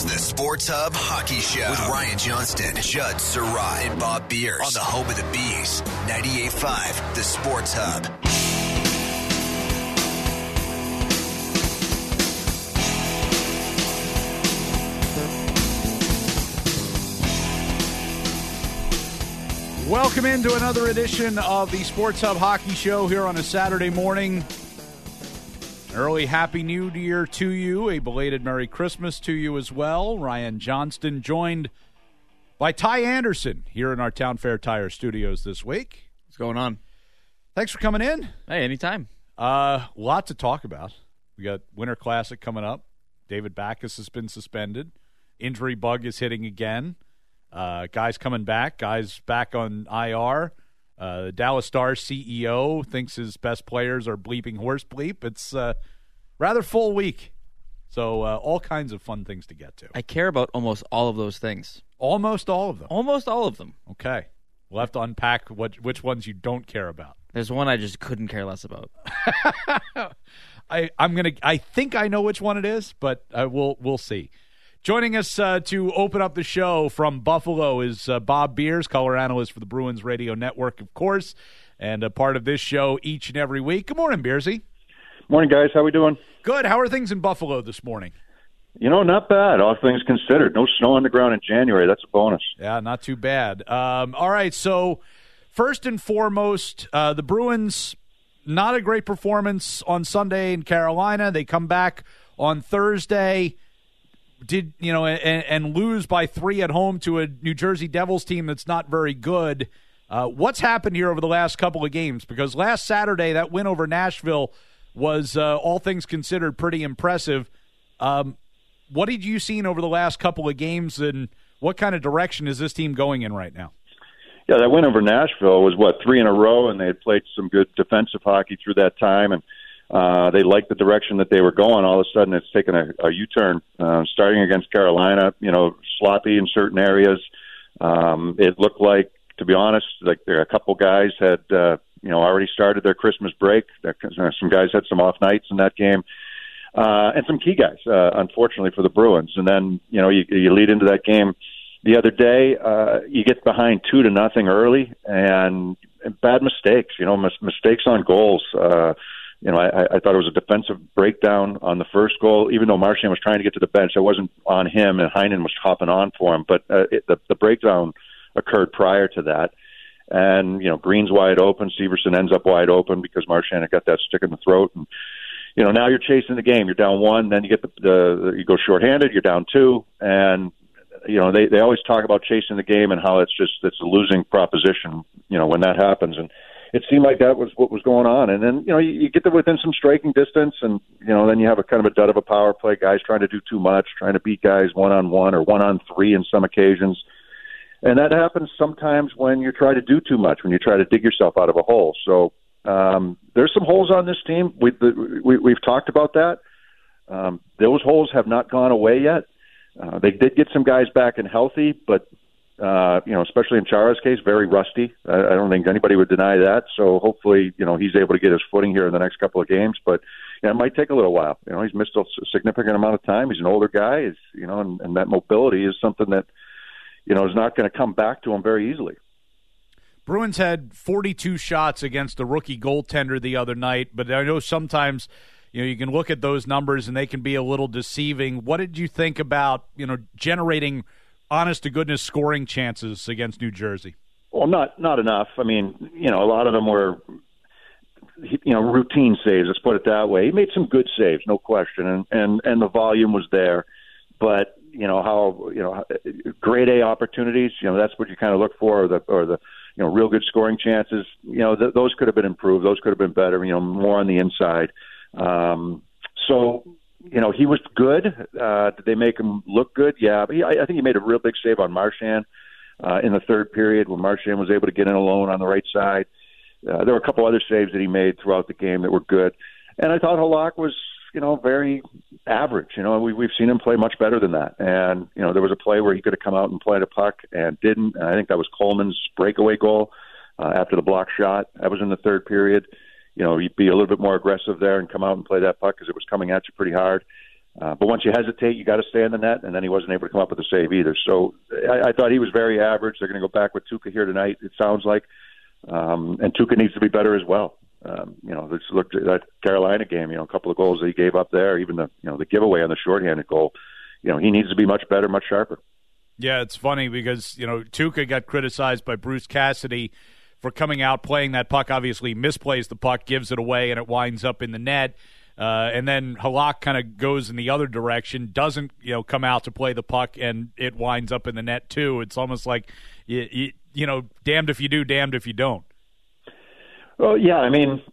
is the Sports Hub Hockey Show with Ryan Johnston, Judd Surratt, and Bob Beers on the home of the Bees, 98.5, the Sports Hub. Welcome into another edition of the Sports Hub Hockey Show here on a Saturday morning. Early Happy New Year to you. A belated Merry Christmas to you as well. Ryan Johnston joined by Ty Anderson here in our Town Fair Tire studios this week. What's going on? Thanks for coming in. Hey, anytime. Lot to talk about. We got Winter Classic coming up. David Backes has been suspended. Injury bug is hitting again. Guys coming back. Guys back on IR. The Dallas Stars CEO thinks his best players are bleeping horse bleep. It's a rather full week. So all kinds of fun things to get to. I care about almost all of those things. Almost all of them? Almost all of them. Okay. We'll have to unpack which ones you don't care about. There's one I just couldn't care less about. I think I know which one it is, but we'll see. Joining us to open up the show from Buffalo is Bob Beers, color analyst for the Bruins Radio Network, of course, and a part of this show each and every week. Good morning, Beersy. Morning, guys. How we doing? Good. How are things in Buffalo this morning? You know, not bad, all things considered. No snow on the ground in January. That's a bonus. Yeah, not too bad. All right, so first and foremost, the Bruins, not a great performance on Sunday in Carolina. They come back on Thursday. And lose by 3 at home to a New Jersey Devils team that's not very good. What's happened here over the last couple of games? Because last Saturday, that win over Nashville was, all things considered, pretty impressive. What did you see over the last couple of games, and what kind of direction is this team going in right now? Yeah, that win over Nashville was, 3 in a row, and they had played some good defensive hockey through that time, and they liked the direction that they were going. All of a sudden, it's taken a U-turn, starting against Carolina, sloppy in certain areas. It looked like, to be honest, like there a couple guys had, already started their Christmas break. Some guys had some off nights in that game. And some key guys, unfortunately, for the Bruins. And then, you lead into that game the other day, you get behind 2-0 early, and bad mistakes, mistakes on goals. I thought it was a defensive breakdown on the first goal. Even though Marchand was trying to get to the bench, it wasn't on him, and Heinen was hopping on for him. But the breakdown occurred prior to that. And, Green's wide open. Severson ends up wide open because Marchand had got that stick in the throat. And, now you're chasing the game. You're down 1, then you get you go shorthanded, you're down 2. And, they always talk about chasing the game and how it's a losing proposition, when that happens. And it seemed like that was what was going on. And then, you get to within some striking distance, and, then you have a kind of a dud of a power play, guys trying to do too much, trying to beat guys 1-on-1 or 1-on-3 in some occasions. And that happens sometimes when you try to do too much, when you try to dig yourself out of a hole. So there's some holes on this team. We've talked about that. Those holes have not gone away yet. They did get some guys back and healthy, but especially in Chara's case, very rusty. I don't think anybody would deny that. So hopefully, he's able to get his footing here in the next couple of games. But it might take a little while. He's missed a significant amount of time. He's an older guy, and that mobility is something that, is not going to come back to him very easily. Bruins had 42 shots against the rookie goaltender the other night, but I know sometimes you can look at those numbers and they can be a little deceiving. What did you think about generating honest-to-goodness scoring chances against New Jersey? Well, not enough. I mean, a lot of them were, routine saves, let's put it that way. He made some good saves, no question, and the volume was there. But, grade A opportunities, that's what you kind of look for, or the real good scoring chances. Those could have been improved. Those could have been better, more on the inside. He was good. Did they make him look good? Yeah. But I think he made a real big save on Marchand in the third period when Marchand was able to get in alone on the right side. There were a couple other saves that he made throughout the game that were good. And I thought Halak was, very average. We've seen him play much better than that. And, there was a play where he could have come out and played a puck and didn't. And I think that was Coleman's breakaway goal after the block shot. That was in the third period. You'd be a little bit more aggressive there and come out and play that puck because it was coming at you pretty hard. But once you hesitate, you got to stay in the net, and then he wasn't able to come up with a save either. So I thought he was very average. They're going to go back with Tuukka here tonight, it sounds like. And Tuukka needs to be better as well. Let's look at that Carolina game, a couple of goals that he gave up there, even the giveaway on the shorthanded goal. He needs to be much better, much sharper. Yeah, it's funny because, Tuukka got criticized by Bruce Cassidy for coming out, playing that puck, obviously misplays the puck, gives it away, and it winds up in the net. And then Halak kind of goes in the other direction, doesn't come out to play the puck, and it winds up in the net too. It's almost like damned if you do, damned if you don't. Well, yeah, I mean,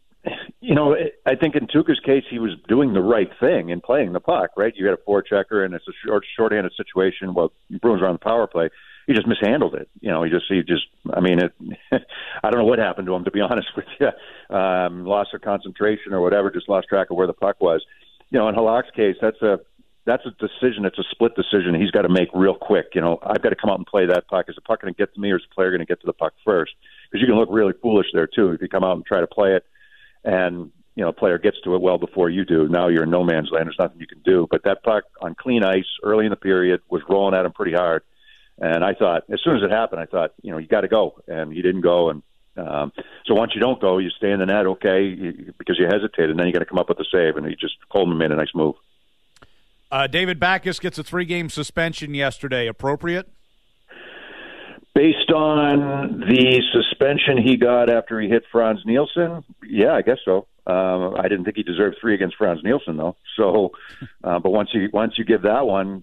I think in Tuukka's case, he was doing the right thing in playing the puck, right? You got a forechecker, and it's a shorthanded situation. Well, Bruins are on the power play. He just mishandled it. I don't know what happened to him, to be honest with you. Loss of concentration or whatever, just lost track of where the puck was. In Halak's case, that's a decision. It's a split decision he's got to make real quick. I've got to come out and play that puck. Is the puck going to get to me, or is the player going to get to the puck first? Because you can look really foolish there, too, if you come out and try to play it and, a player gets to it well before you do. Now you're in no man's land. There's nothing you can do. But that puck on clean ice early in the period was rolling at him pretty hard. And I thought, as soon as it happened, you got to go. And he didn't go. And so once you don't go, you stay in the net, because you hesitated. And then you got to come up with a save. And Coleman made a nice move. David Backes gets a 3-game suspension yesterday. Appropriate? Based on the suspension he got after he hit Franz Nielsen, yeah, I guess so. I didn't think he deserved 3 against Franz Nielsen, though. So, but once you give that one,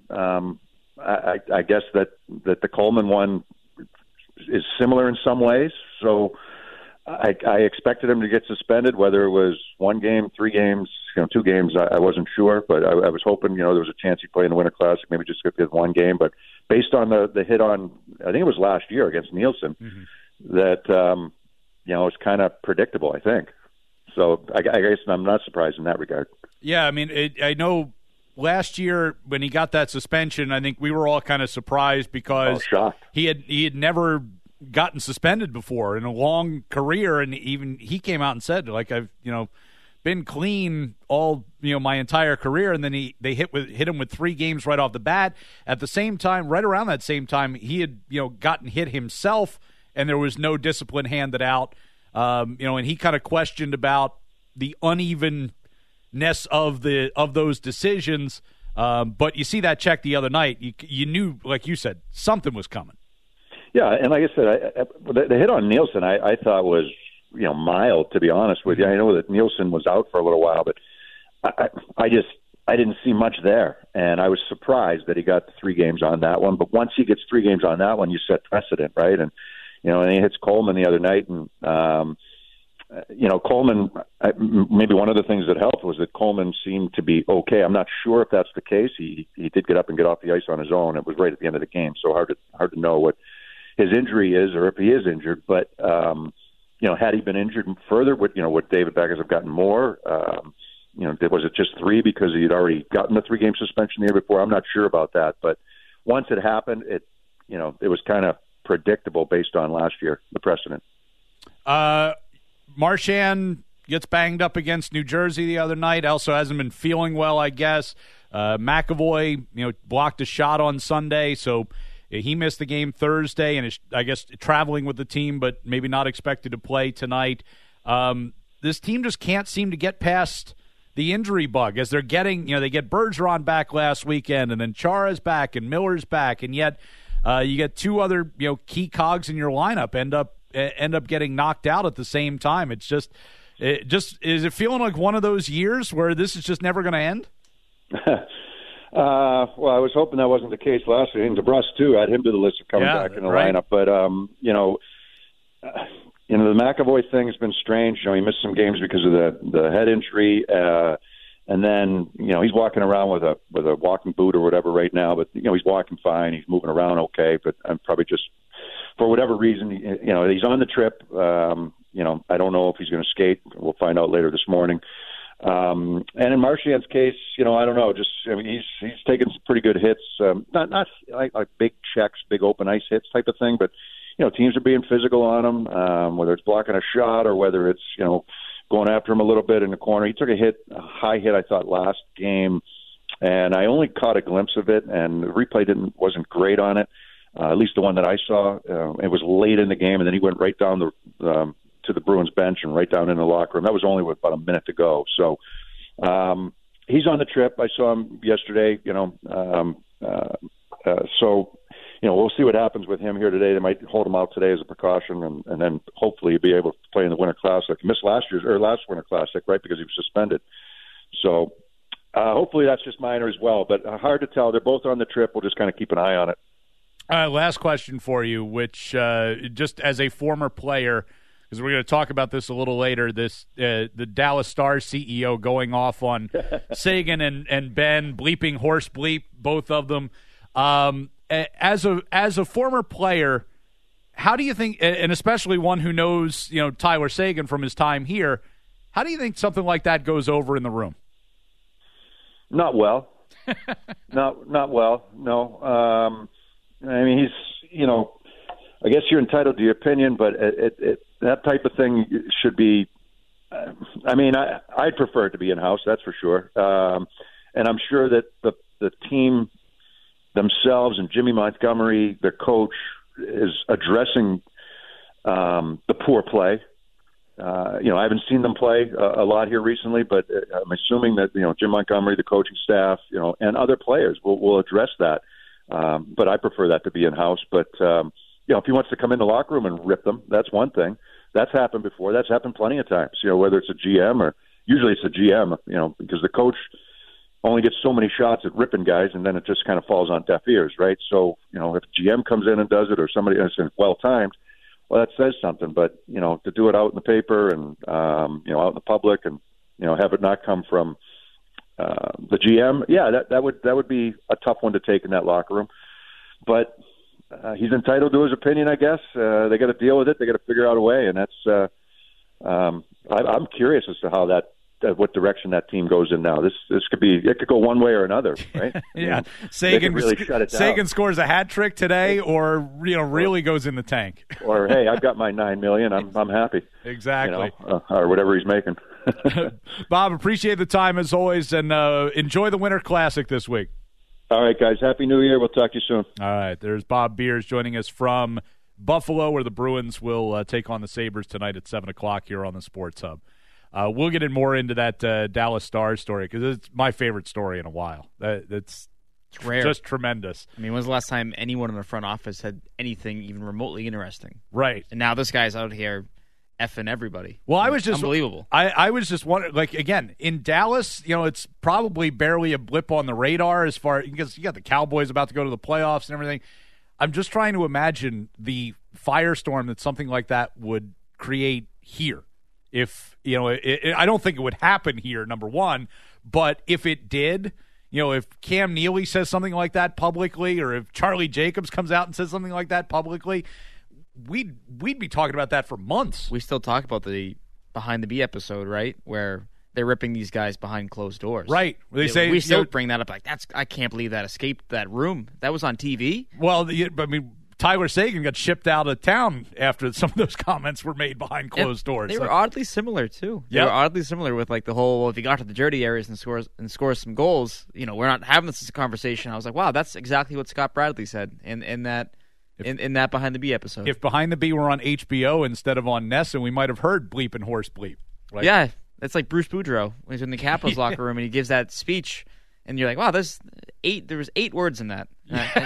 I guess that the Coleman one is similar in some ways. So I expected him to get suspended, whether it was 1 game, 3 games, 2 games. I wasn't sure, but I was hoping, there was a chance he'd play in the Winter Classic, maybe just get 1 game. But based on the hit on, I think it was last year against Nielsen, that, it's kind of predictable, I think. So I guess I'm not surprised in that regard. Yeah, I mean, I know last year when he got that suspension, I think we were all kind of surprised because he had never gotten suspended before in a long career, and even he came out and said, I've been clean all my entire career, and then they hit him with 3 games right off the bat. At the same time, right around that same time, he had gotten hit himself, and there was no discipline handed out. And he kind of questioned about the unevenness of those decisions. But you see that check the other night, you knew, like you said, something was coming. Yeah, and like I said, the hit on Nielsen I thought was mild, to be honest with you. I know that Nielsen was out for a little while, but I didn't see much there, and I was surprised that he got 3 games on that one. But once he gets 3 games on that one, you set precedent, right? And and he hits Coleman the other night, and Coleman. Maybe one of the things that helped was that Coleman seemed to be okay. I'm not sure if that's the case. He did get up and get off the ice on his own. It was right at the end of the game, so hard to know what his injury is or if he is injured. But had he been injured further, would David Backes have gotten more? Was it just 3 because he had already gotten the 3-game suspension the year before? I'm not sure about that. But once it happened, it was kind of predictable based on last year, the precedent. Marchand gets banged up against New Jersey the other night. Also hasn't been feeling well, I guess. McAvoy, blocked a shot on Sunday, so he missed the game Thursday and is, I guess, traveling with the team, but maybe not expected to play tonight. This team just can't seem to get past the injury bug as they're getting, they get Bergeron back last weekend, and then Chara's back and Miller's back, and yet you get 2 other, key cogs in your lineup end up getting knocked out at the same time. Is it feeling like one of those years where this is just never going to end? Well, I was hoping that wasn't the case last year. And DeBrusque, too, add him to the list of coming back in the lineup. But, the McAvoy thing has been strange. He missed some games because of the head injury. And then, he's walking around with a walking boot or whatever right now. But, he's walking fine. He's moving around okay. But I'm probably just, for whatever reason, he's on the trip. I don't know if he's going to skate. We'll find out later this morning. And in Marchand's case, I don't know. He's taken some pretty good hits. Not like big checks, big open ice hits type of thing, but teams are being physical on him, whether it's blocking a shot or whether it's going after him a little bit in the corner. He took a high hit, I thought, last game and I only caught a glimpse of it, and the replay wasn't great on it. At least the one that I saw. It was late in the game, and then he went right down to the Bruins bench and right down in the locker room. That was only with about a minute to go. So he's on the trip. I saw him yesterday. So we'll see what happens with him here today. They might hold him out today as a precaution, and then hopefully he'll be able to play in the Winter Classic. He missed last Winter Classic, right, because he was suspended. So hopefully that's just minor as well. But hard to tell. They're both on the trip. We'll just kind of keep an eye on it. Last question for you, which just as a former player, because we're going to talk about this a little later, the Dallas Stars CEO going off on Seguin and Ben, bleeping horse bleep, both of them. As a former player, how do you think, and especially one who knows Tyler Seguin from his time here, how do you think something like that goes over in the room? Not well. not well. No. I mean, he's, I guess you're entitled to your opinion, but that type of thing should be, I'd prefer it to be in-house, that's for sure. And I'm sure that the team themselves and Jimmy Montgomery, their coach, is addressing the poor play. I haven't seen them play a lot here recently, but I'm assuming that, Jim Montgomery, the coaching staff, and other players will address that. But I prefer that to be in-house. But, if he wants to come in the locker room and rip them, that's one thing. That's happened before. That's happened plenty of times, whether it's a GM or usually it's a GM, because the coach only gets so many shots at ripping guys and then it just kind of falls on deaf ears, right? So, if GM comes in and does it or somebody is well-timed, well, that says something. But, to do it out in the paper and, out in the public and, have it not come from the GM, that would be a tough one to take in that locker room. But he's entitled to his opinion, I guess. They got to deal with it. They got to figure out a way, and that's. I'm curious as to how what direction that team goes in now. This could go one way or another, right? Yeah, Seguin really shut it down. Seguin scores a hat trick today, or really goes in the tank. Or hey, I've got my $9 million. I'm happy. Exactly. Or whatever he's making. Bob, appreciate the time as always, and enjoy the Winter Classic this week. All right, guys. Happy New Year. We'll talk to you soon. All right. There's Bob Beers joining us from Buffalo, where the Bruins will take on the Sabres tonight at 7 o'clock here on the Sports Hub. We'll get more into that Dallas Stars story because it's my favorite story in a while. It's rare. Just tremendous. I mean, when's the last time anyone in the front office had anything even remotely interesting? Right. And now this guy's out here effing everybody. Well, I was just unbelievable. I was just wondering, again, in Dallas, it's probably barely a blip on the radar as far because you got the Cowboys about to go to the playoffs and everything. I'm just trying to imagine the firestorm that something like that would create here. If I don't think it would happen here, number one, but if it did, if Cam Neely says something like that publicly, or if Charlie Jacobs comes out and says something like that publicly, we'd be talking about that for months. We still talk about the Behind the B episode, right, where they're ripping these guys behind closed doors. Right. They say we still bring that up I can't believe that escaped that room. That was on TV. Well, Tyler Seguin got shipped out of town after some of those comments were made behind closed doors. They were oddly similar too. They Yep. were oddly similar with the whole if you got to the dirty areas and scores some goals, we're not having this as a conversation. I was like, wow, that's exactly what Scott Bradley said in that Behind the B episode. If Behind the B were on HBO instead of on Nesson, we might have heard bleep and horse bleep. Right? Yeah, it's like Bruce Boudreau when he's in the Capitals locker room and he gives that speech, and you're like, wow, there was 8 words in that.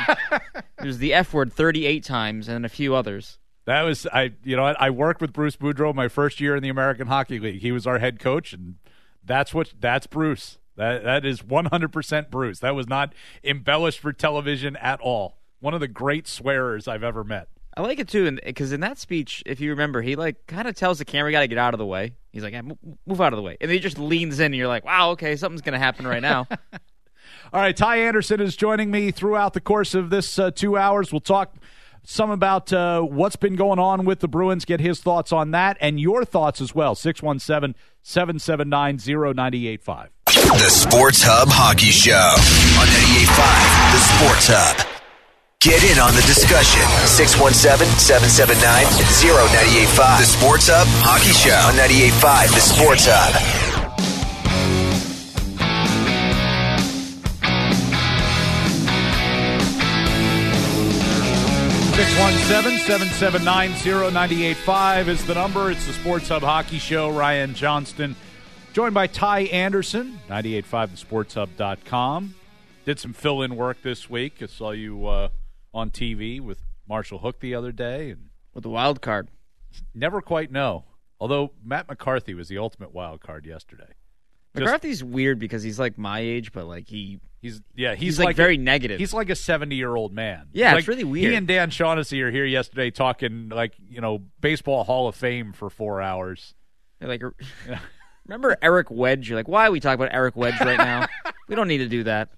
There's the F word 38 times and a few others. That was I worked with Bruce Boudreau my first year in the American Hockey League. He was our head coach, and that's Bruce. That is 100% Bruce. That was not embellished for television at all. One of the great swearers I've ever met. I like it too, because in that speech, if you remember, he kind of tells the camera guy to get out of the way. He's like, move out of the way, and then he just leans in, and you're like, wow, okay, something's going to happen right now. All right, Ty Anderson is joining me throughout the course of this 2 hours. We'll talk some about what's been going on with the Bruins, get his thoughts on that, and your thoughts as well. 617-779-0985. The Sports Hub Hockey Show on 98.5, The Sports Hub. Get in on the discussion. 617-779-0985. The Sports Hub Hockey Show on 98.5, The Sports Hub. 617-779-0985 is the number. It's the Sports Hub Hockey Show. Ryan Johnston, joined by Ty Anderson, 985thesportshub.com. Did some fill-in work this week. I saw you on TV with Marshall Hook the other day. And with the wild card. Never quite know. Although Matt McCarthy was the ultimate wild card yesterday. McCarthy's weird because he's like my age, but like he's like very negative. He's like a 70-year-old man. Yeah, like, it's really weird. He and Dan Shaughnessy are here yesterday talking baseball Hall of Fame for 4 hours. They're like, remember Eric Wedge? You're like, why are we talking about Eric Wedge right now? We don't need to do that.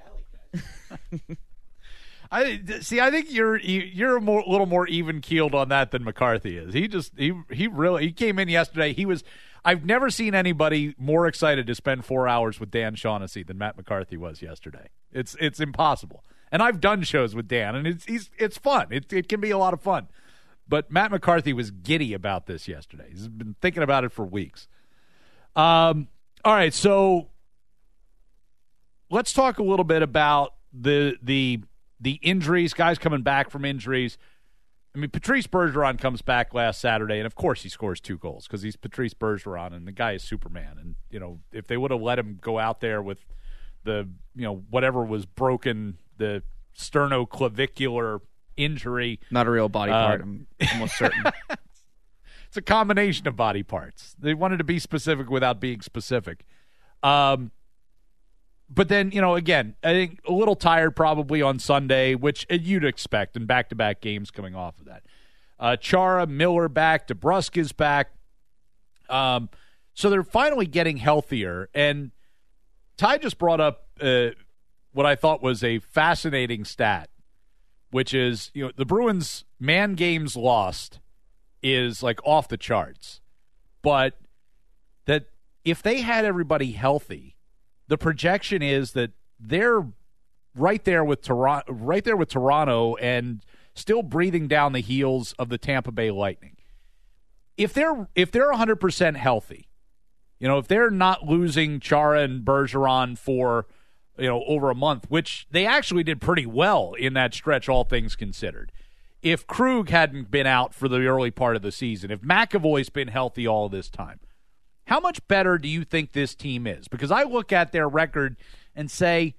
I think you're a little more even keeled on that than McCarthy is. He came in yesterday. I've never seen anybody more excited to spend 4 hours with Dan Shaughnessy than Matt McCarthy was yesterday. It's impossible. And I've done shows with Dan, and it's fun. It can be a lot of fun. But Matt McCarthy was giddy about this yesterday. He's been thinking about it for weeks. All right, so let's talk a little bit about the injuries, guys coming back from injuries. I mean, Patrice Bergeron comes back last Saturday, and of course he scores 2 goals because he's Patrice Bergeron, and the guy is Superman. And, if they would have let him go out there with the, whatever was broken, the sternoclavicular injury. Not a real body part, I'm almost certain. It's a combination of body parts. They wanted to be specific without being specific. But then, again, I think a little tired probably on Sunday, which you'd expect in back-to-back games coming off of that. Chara, Miller back, DeBrusk is back. So they're finally getting healthier. And Ty just brought up what I thought was a fascinating stat, which is, the Bruins' man games lost is like off the charts. But that if they had everybody healthy, the projection is that they're right there with Toronto and still breathing down the heels of the Tampa Bay Lightning. If they're 100% healthy, if they're not losing Chara and Bergeron for over a month, which they actually did pretty well in that stretch, all things considered. If Krug hadn't been out for the early part of the season, if McAvoy's been healthy all this time, how much better do you think this team is? Because I look at their record and say,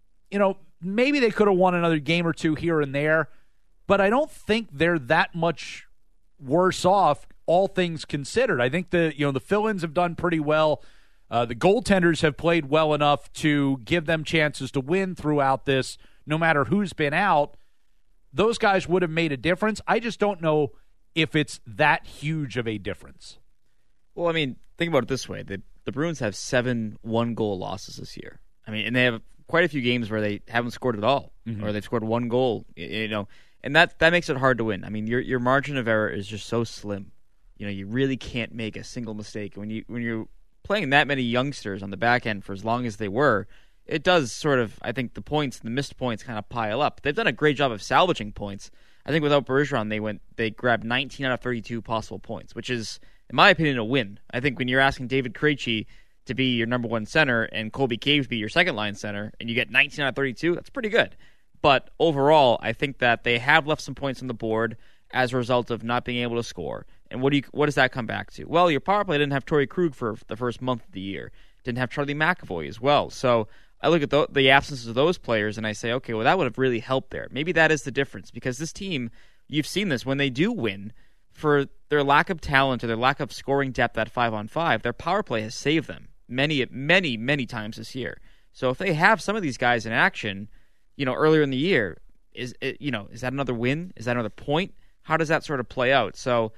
maybe they could have won another game or two here and there, but I don't think they're that much worse off, all things considered. I think the fill-ins have done pretty well. The goaltenders have played well enough to give them chances to win throughout this, no matter who's been out. Those guys would have made a difference. I just don't know if it's that huge of a difference. Well, I mean, think about it this way. The Bruins have 7 one-goal losses this year. I mean, and they have quite a few games where they haven't scored at all, or they've scored 1 goal, and that makes it hard to win. I mean, your margin of error is just so slim. You really can't make a single mistake. When you're playing that many youngsters on the back end for as long as they were, it does sort of, I think the missed points kind of pile up. They've done a great job of salvaging points. I think without Bergeron, they grabbed 19 out of 32 possible points, which is, in my opinion, a win. I think when you're asking David Krejci to be your number 1 center and Colby Cave to be your second-line center, and you get 19 out of 32, that's pretty good. But overall, I think that they have left some points on the board as a result of not being able to score. And what does that come back to? Well, your power play didn't have Torrey Krug for the first month of the year. Didn't have Charlie McAvoy as well. So I look at the absences of those players and I say, okay, well, that would have really helped there. Maybe that is the difference, because this team, you've seen this, when they do win, for their lack of talent or their lack of scoring depth at 5-on-5, their power play has saved them many, many, many times this year. So if they have some of these guys in action, earlier in the year, is that another win? Is that another point? How does that sort of play out? So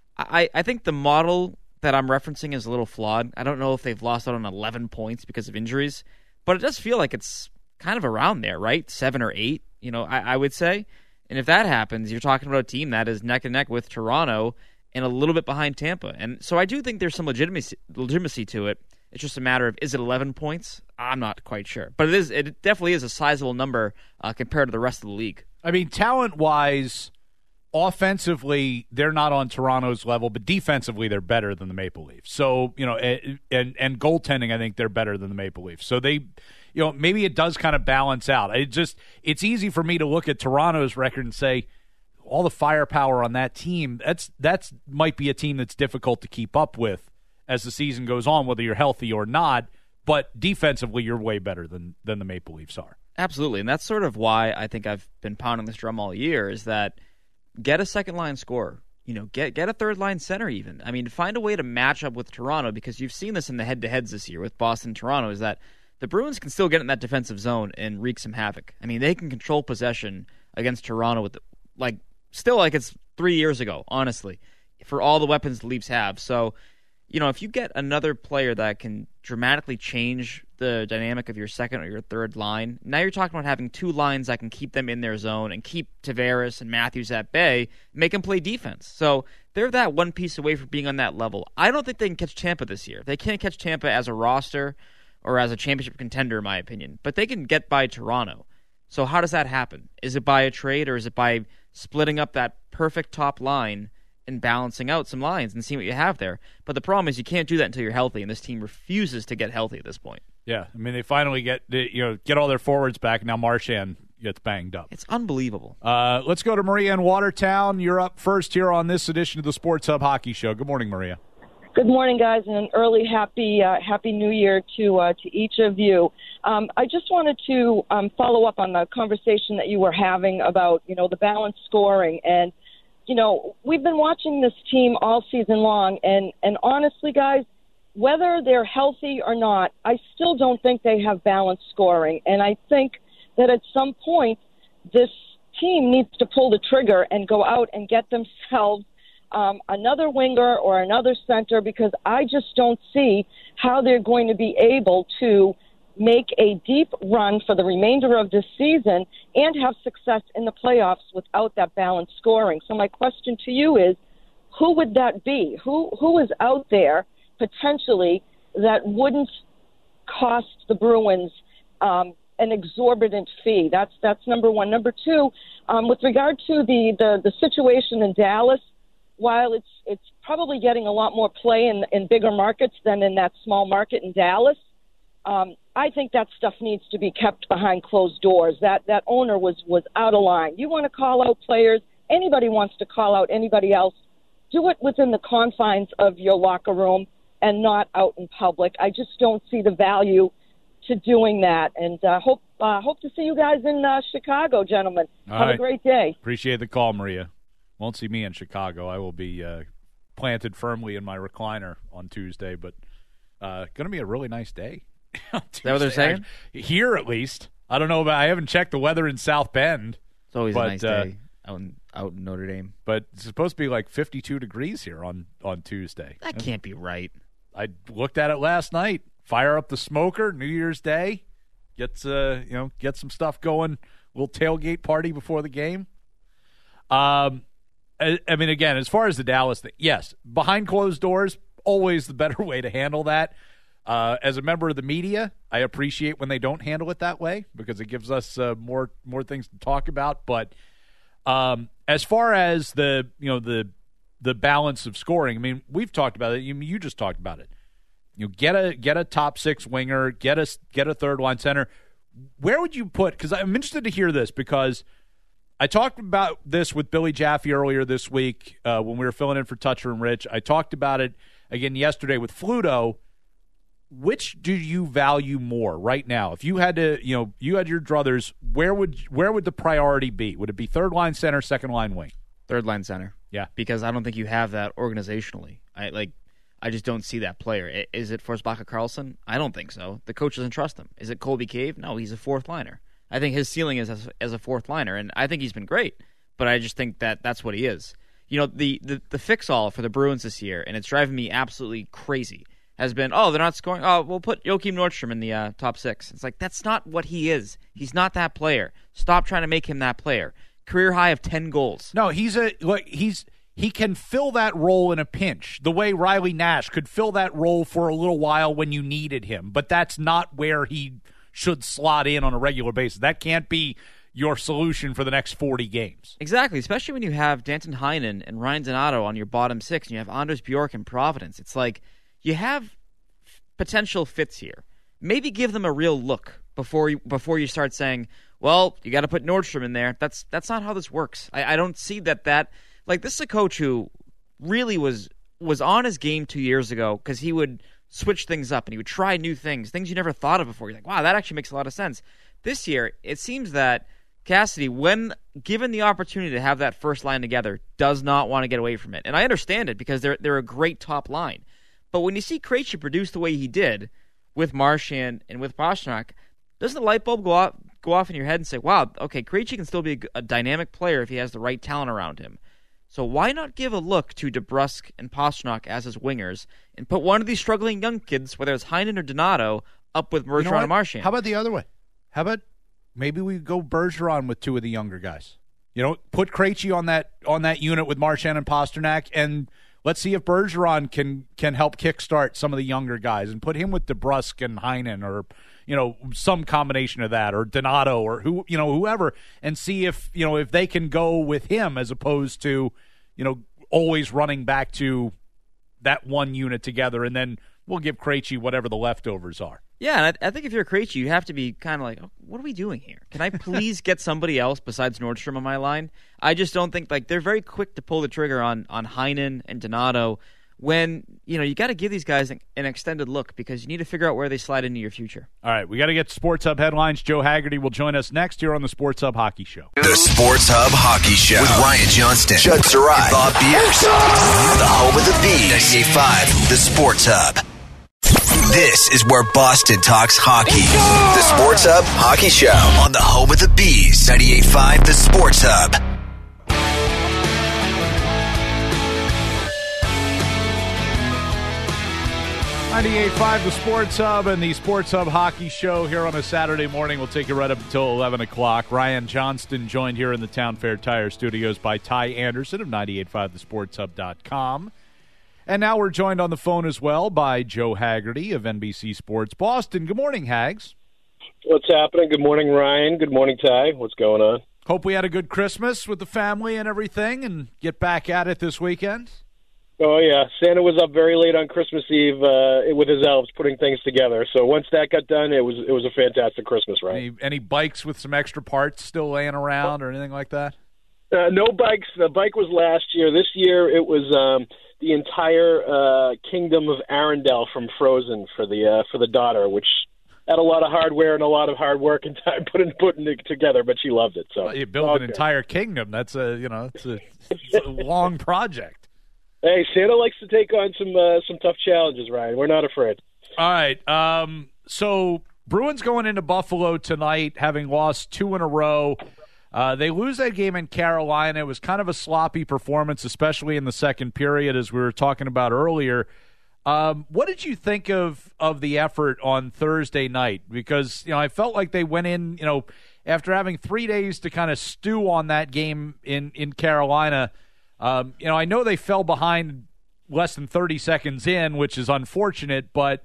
I think the model that I'm referencing is a little flawed. I don't know if they've lost out on 11 points because of injuries, but it does feel like it's kind of around there, right? 7 or 8, I would say. And if that happens, you're talking about a team that is neck and neck with Toronto and a little bit behind Tampa. And so I do think there's some legitimacy to it. It's just a matter of, is it 11 points? I'm not quite sure. But it definitely is a sizable number compared to the rest of the league. I mean, talent-wise, offensively, they're not on Toronto's level, but defensively, they're better than the Maple Leafs. So, and goaltending, I think they're better than the Maple Leafs. So they, maybe it does kind of balance out. It's easy for me to look at Toronto's record and say, all the firepower on that team, that's might be a team that's difficult to keep up with as the season goes on, whether you're healthy or not. But defensively, you're way better than the Maple Leafs are. Absolutely, and that's sort of why I think I've been pounding this drum all year, is that get a second-line scorer. Get a third-line center even. I mean, find a way to match up with Toronto, because you've seen this in the head-to-heads this year with Boston and Toronto, is that the Bruins can still get in that defensive zone and wreak some havoc. I mean, they can control possession against Toronto with, still like it's 3 years ago, honestly, for all the weapons the Leafs have. So, if you get another player that can dramatically change the dynamic of your second or your third line, now you're talking about having two lines that can keep them in their zone and keep Tavares and Matthews at bay, make them play defense. So they're that one piece away from being on that level. I don't think they can catch Tampa this year. They can't catch Tampa as a roster or as a championship contender, in my opinion, but they can get by Toronto. So how does that happen? Is it by a trade, or is it by splitting up that perfect top line and balancing out some lines and seeing what you have there? But the problem is you can't do that until you're healthy, and this team refuses to get healthy at this point. Yeah, I mean, they finally get all their forwards back. Now Marchand gets banged up. It's unbelievable. Let's go to Maria in Watertown. You're up first here on this edition of the Sports Hub Hockey Show. Good morning, Maria. Good morning, guys, and an early happy New Year to each of you. I just wanted to follow up on the conversation that you were having about the balanced scoring. And we've been watching this team all season long, and honestly, guys, whether they're healthy or not, I still don't think they have balanced scoring. And I think that at some point, this team needs to pull the trigger and go out and get themselves another winger or another center, because I just don't see how they're going to be able to make a deep run for the remainder of this season and have success in the playoffs without that balanced scoring. So my question to you is, who would that be? Who is out there potentially that wouldn't cost the Bruins an exorbitant fee? That's number one. Number two, with regard to the situation in Dallas, while it's probably getting a lot more play in bigger markets than in that small market in Dallas, I think that stuff needs to be kept behind closed doors. That owner was out of line. You want to call out players, anybody wants to call out anybody else, do it within the confines of your locker room and not out in public. I just don't see the value to doing that. And hope to see you guys in Chicago, gentlemen. Have a great day. Appreciate the call, Maria. Won't see me in Chicago. I will be planted firmly in my recliner on Tuesday, but going to be a really nice day. Is that what they're saying? Here, at least. I don't know I haven't checked the weather in South Bend. It's always a nice day out in Notre Dame. But it's supposed to be like 52 degrees here on Tuesday. That can't be right. I looked at it last night. Fire up the smoker, New Year's Day. Get some stuff going. A little tailgate party before the game. I mean, again, as far as the Dallas thing, yes, behind closed doors, always the better way to handle that. As a member of the media, I appreciate when they don't handle it that way, because it gives us more things to talk about. But as far as the balance of scoring, I mean, we've talked about it. You just talked about it. Get a top six winger, get a third line center. Where would you put? Because I'm interested to hear this, because I talked about this with Billy Jaffe earlier this week when we were filling in for Toucher and Rich. I talked about it again yesterday with Fluto. Which do you value more right now? If you had to, you had your druthers, where would the priority be? Would it be third line center, second line wing? Third line center. Yeah. Because I don't think you have that organizationally. I just don't see that player. Is it Forsbacka Karlsson? I don't think so. The coach doesn't trust him. Is it Colby Cave? No, he's a fourth liner. I think his ceiling is as a fourth liner, and I think he's been great. But I just think that's what he is. The fix-all for the Bruins this year, and it's driving me absolutely crazy, has been, they're not scoring. We'll put Joakim Nordstrom in the top six. It's like, that's not what he is. He's not that player. Stop trying to make him that player. Career high of 10 goals. No, he can fill that role in a pinch, the way Riley Nash could fill that role for a little while when you needed him. But that's not where he should slot in on a regular basis. That can't be your solution for the next 40 games. Exactly, especially when you have Danton Heinen and Ryan Donato on your bottom six, and you have Anders Bjork and Providence. It's like, you have potential fits here. Maybe give them a real look before you start saying, well, you got to put Nordstrom in there. That's not how this works. I don't see that like, this is a coach who really was on his game 2 years ago because he would switch things up and he would try new things you never thought of before. You're like, wow, that actually makes a lot of sense. This year, it seems that Cassidy, when given the opportunity to have that first line together, does not want to get away from it. And I understand it because they're a great top line. But when you see Krejci produce the way he did with Marchand and with Pastrnak, doesn't the light bulb go off in your head and say, wow, okay, Krejci can still be a dynamic player if he has the right talent around him. So why not give a look to DeBrusk and Pastrnak as his wingers and put one of these struggling young kids, whether it's Heinen or Donato, up with Bergeron and Marchand? How about the other way? How about maybe we go Bergeron with two of the younger guys? Put Krejci on that unit with Marchand and Pastrnak, and let's see if Bergeron can help kickstart some of the younger guys, and put him with DeBrusk and Heinen, or some combination of that, or Donato, or whoever, and see if they can go with him as opposed to always running back to that one unit together, and then we'll give Krejci whatever the leftovers are. Yeah, and I think if you're Krejci, you have to be kind of like, oh, what are we doing here? Can I please get somebody else besides Nordstrom on my line? I just don't think, they're very quick to pull the trigger on Heinen and Donato when, you got to give these guys an extended look because you need to figure out where they slide into your future. All right, we got to get to Sports Hub headlines. Joe Haggerty will join us next here on the Sports Hub Hockey Show. The Sports Hub Hockey Show with Ryan Johnston, Judd Sarai, Bob Beers. The home of the Bees. 98.5, the Sports Hub. This is where Boston talks hockey. The Sports Hub Hockey Show on the home of the Bees. 98.5, the Sports Hub. .5, the Sports Hub, and the Sports Hub Hockey Show here on a Saturday morning. We'll take you right up until 11 o'clock. Ryan Johnston joined here in the Town Fair Tire Studios by Ty Anderson of 98.5thesportshub.com. And now we're joined on the phone as well by Joe Haggerty of NBC Sports Boston. Good morning, Hags. What's happening? Good morning, Ryan. Good morning, Ty. What's going on? Hope we had a good Christmas with the family and everything and get back at it this weekend. Oh, yeah. Santa was up very late on Christmas Eve with his elves putting things together. So once that got done, it was a fantastic Christmas, right? Any bikes with some extra parts still laying around or anything like that? No bikes. The bike was last year. This year it was the entire kingdom of Arendelle from Frozen for the daughter, which had a lot of hardware and a lot of hard work and time putting it together, but she loved it. So you built an entire kingdom. That's it's a long project. Hey, Santa likes to take on some tough challenges, Ryan. We're not afraid. All right. So Bruins going into Buffalo tonight, having lost 2 in a row. They lose that game in Carolina. It was kind of a sloppy performance, especially in the second period, as we were talking about earlier. What did you think of the effort on Thursday night? Because, I felt like they went in, after having 3 days to kind of stew on that game in Carolina. I know they fell behind less than 30 seconds in, which is unfortunate, but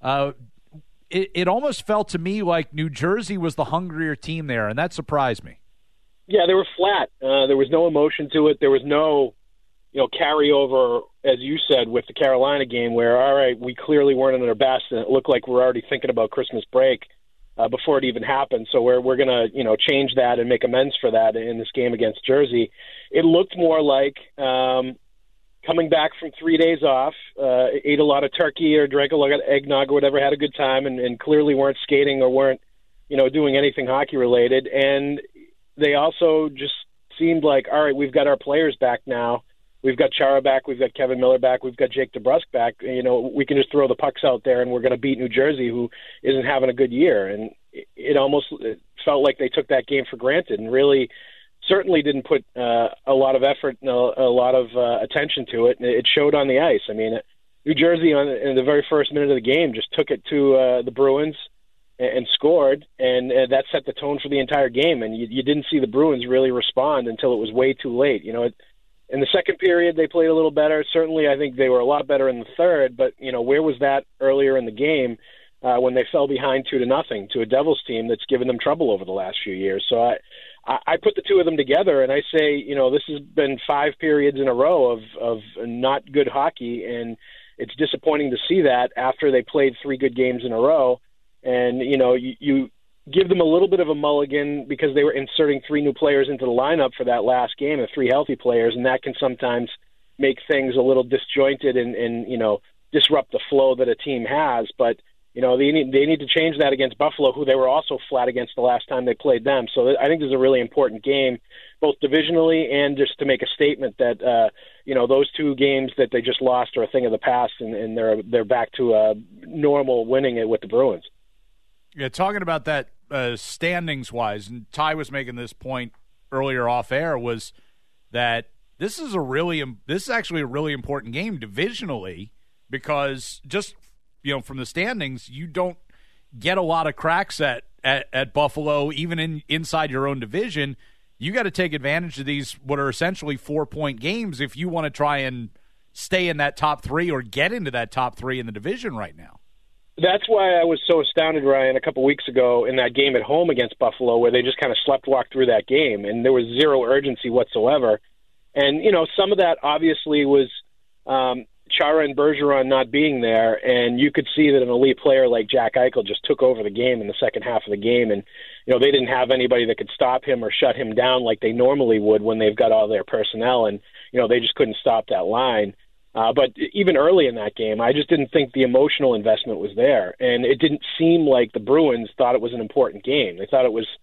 it almost felt to me like New Jersey was the hungrier team there, and that surprised me. Yeah, they were flat. There was no emotion to it. There was no, carryover, as you said, with the Carolina game where, all right, we clearly weren't in our best, and it looked like we're already thinking about Christmas break before it even happened. So we're going to, change that and make amends for that in this game against Jersey. It looked more like coming back from 3 days off, ate a lot of turkey or drank a lot of eggnog or whatever, had a good time, and clearly weren't skating or weren't, doing anything hockey-related. And they also just seemed like, all right, we've got our players back now. We've got Chara back. We've got Kevin Miller back. We've got Jake DeBrusk back. We can just throw the pucks out there, and we're going to beat New Jersey, who isn't having a good year. And it almost felt like they took that game for granted and really certainly didn't put a lot of effort and a lot of attention to it. And it showed on the ice. I mean, New Jersey in the very first minute of the game just took it to the Bruins and scored, and that set the tone for the entire game. And you didn't see the Bruins really respond until it was way too late. In the second period, they played a little better. Certainly, I think they were a lot better in the third. But where was that earlier in the game when they fell behind 2-0 to a Devils team that's given them trouble over the last few years? So I put the two of them together, and I say, this has been 5 periods in a row of not good hockey, and it's disappointing to see that after they played 3 good games in a row. And you give them a little bit of a mulligan because they were inserting 3 new players into the lineup for that last game, of 3 healthy players, and that can sometimes make things a little disjointed and disrupt the flow that a team has. But they need to change that against Buffalo, who they were also flat against the last time they played them. So I think this is a really important game, both divisionally and just to make a statement that those 2 games that they just lost are a thing of the past, and they're back to normal winning it with the Bruins. Yeah, talking about that standings wise, and Ty was making this point earlier off air, was that this is actually a really important game divisionally, because just from the standings, you don't get a lot of cracks at Buffalo, even inside your own division. You got to take advantage of these, what are essentially 4-point games, if you want to try and stay in that top 3 or get into that top 3 in the division right now. That's why I was so astounded, Ryan, a couple weeks ago in that game at home against Buffalo, where they just kind of sleptwalked through that game, and there was zero urgency whatsoever. And, some of that obviously was Chara and Bergeron not being there, and you could see that an elite player like Jack Eichel just took over the game in the second half of the game, and they didn't have anybody that could stop him or shut him down like they normally would when they've got all their personnel, and they just couldn't stop that line. But even early in that game, I just didn't think the emotional investment was there, and it didn't seem like the Bruins thought it was an important game. They thought it was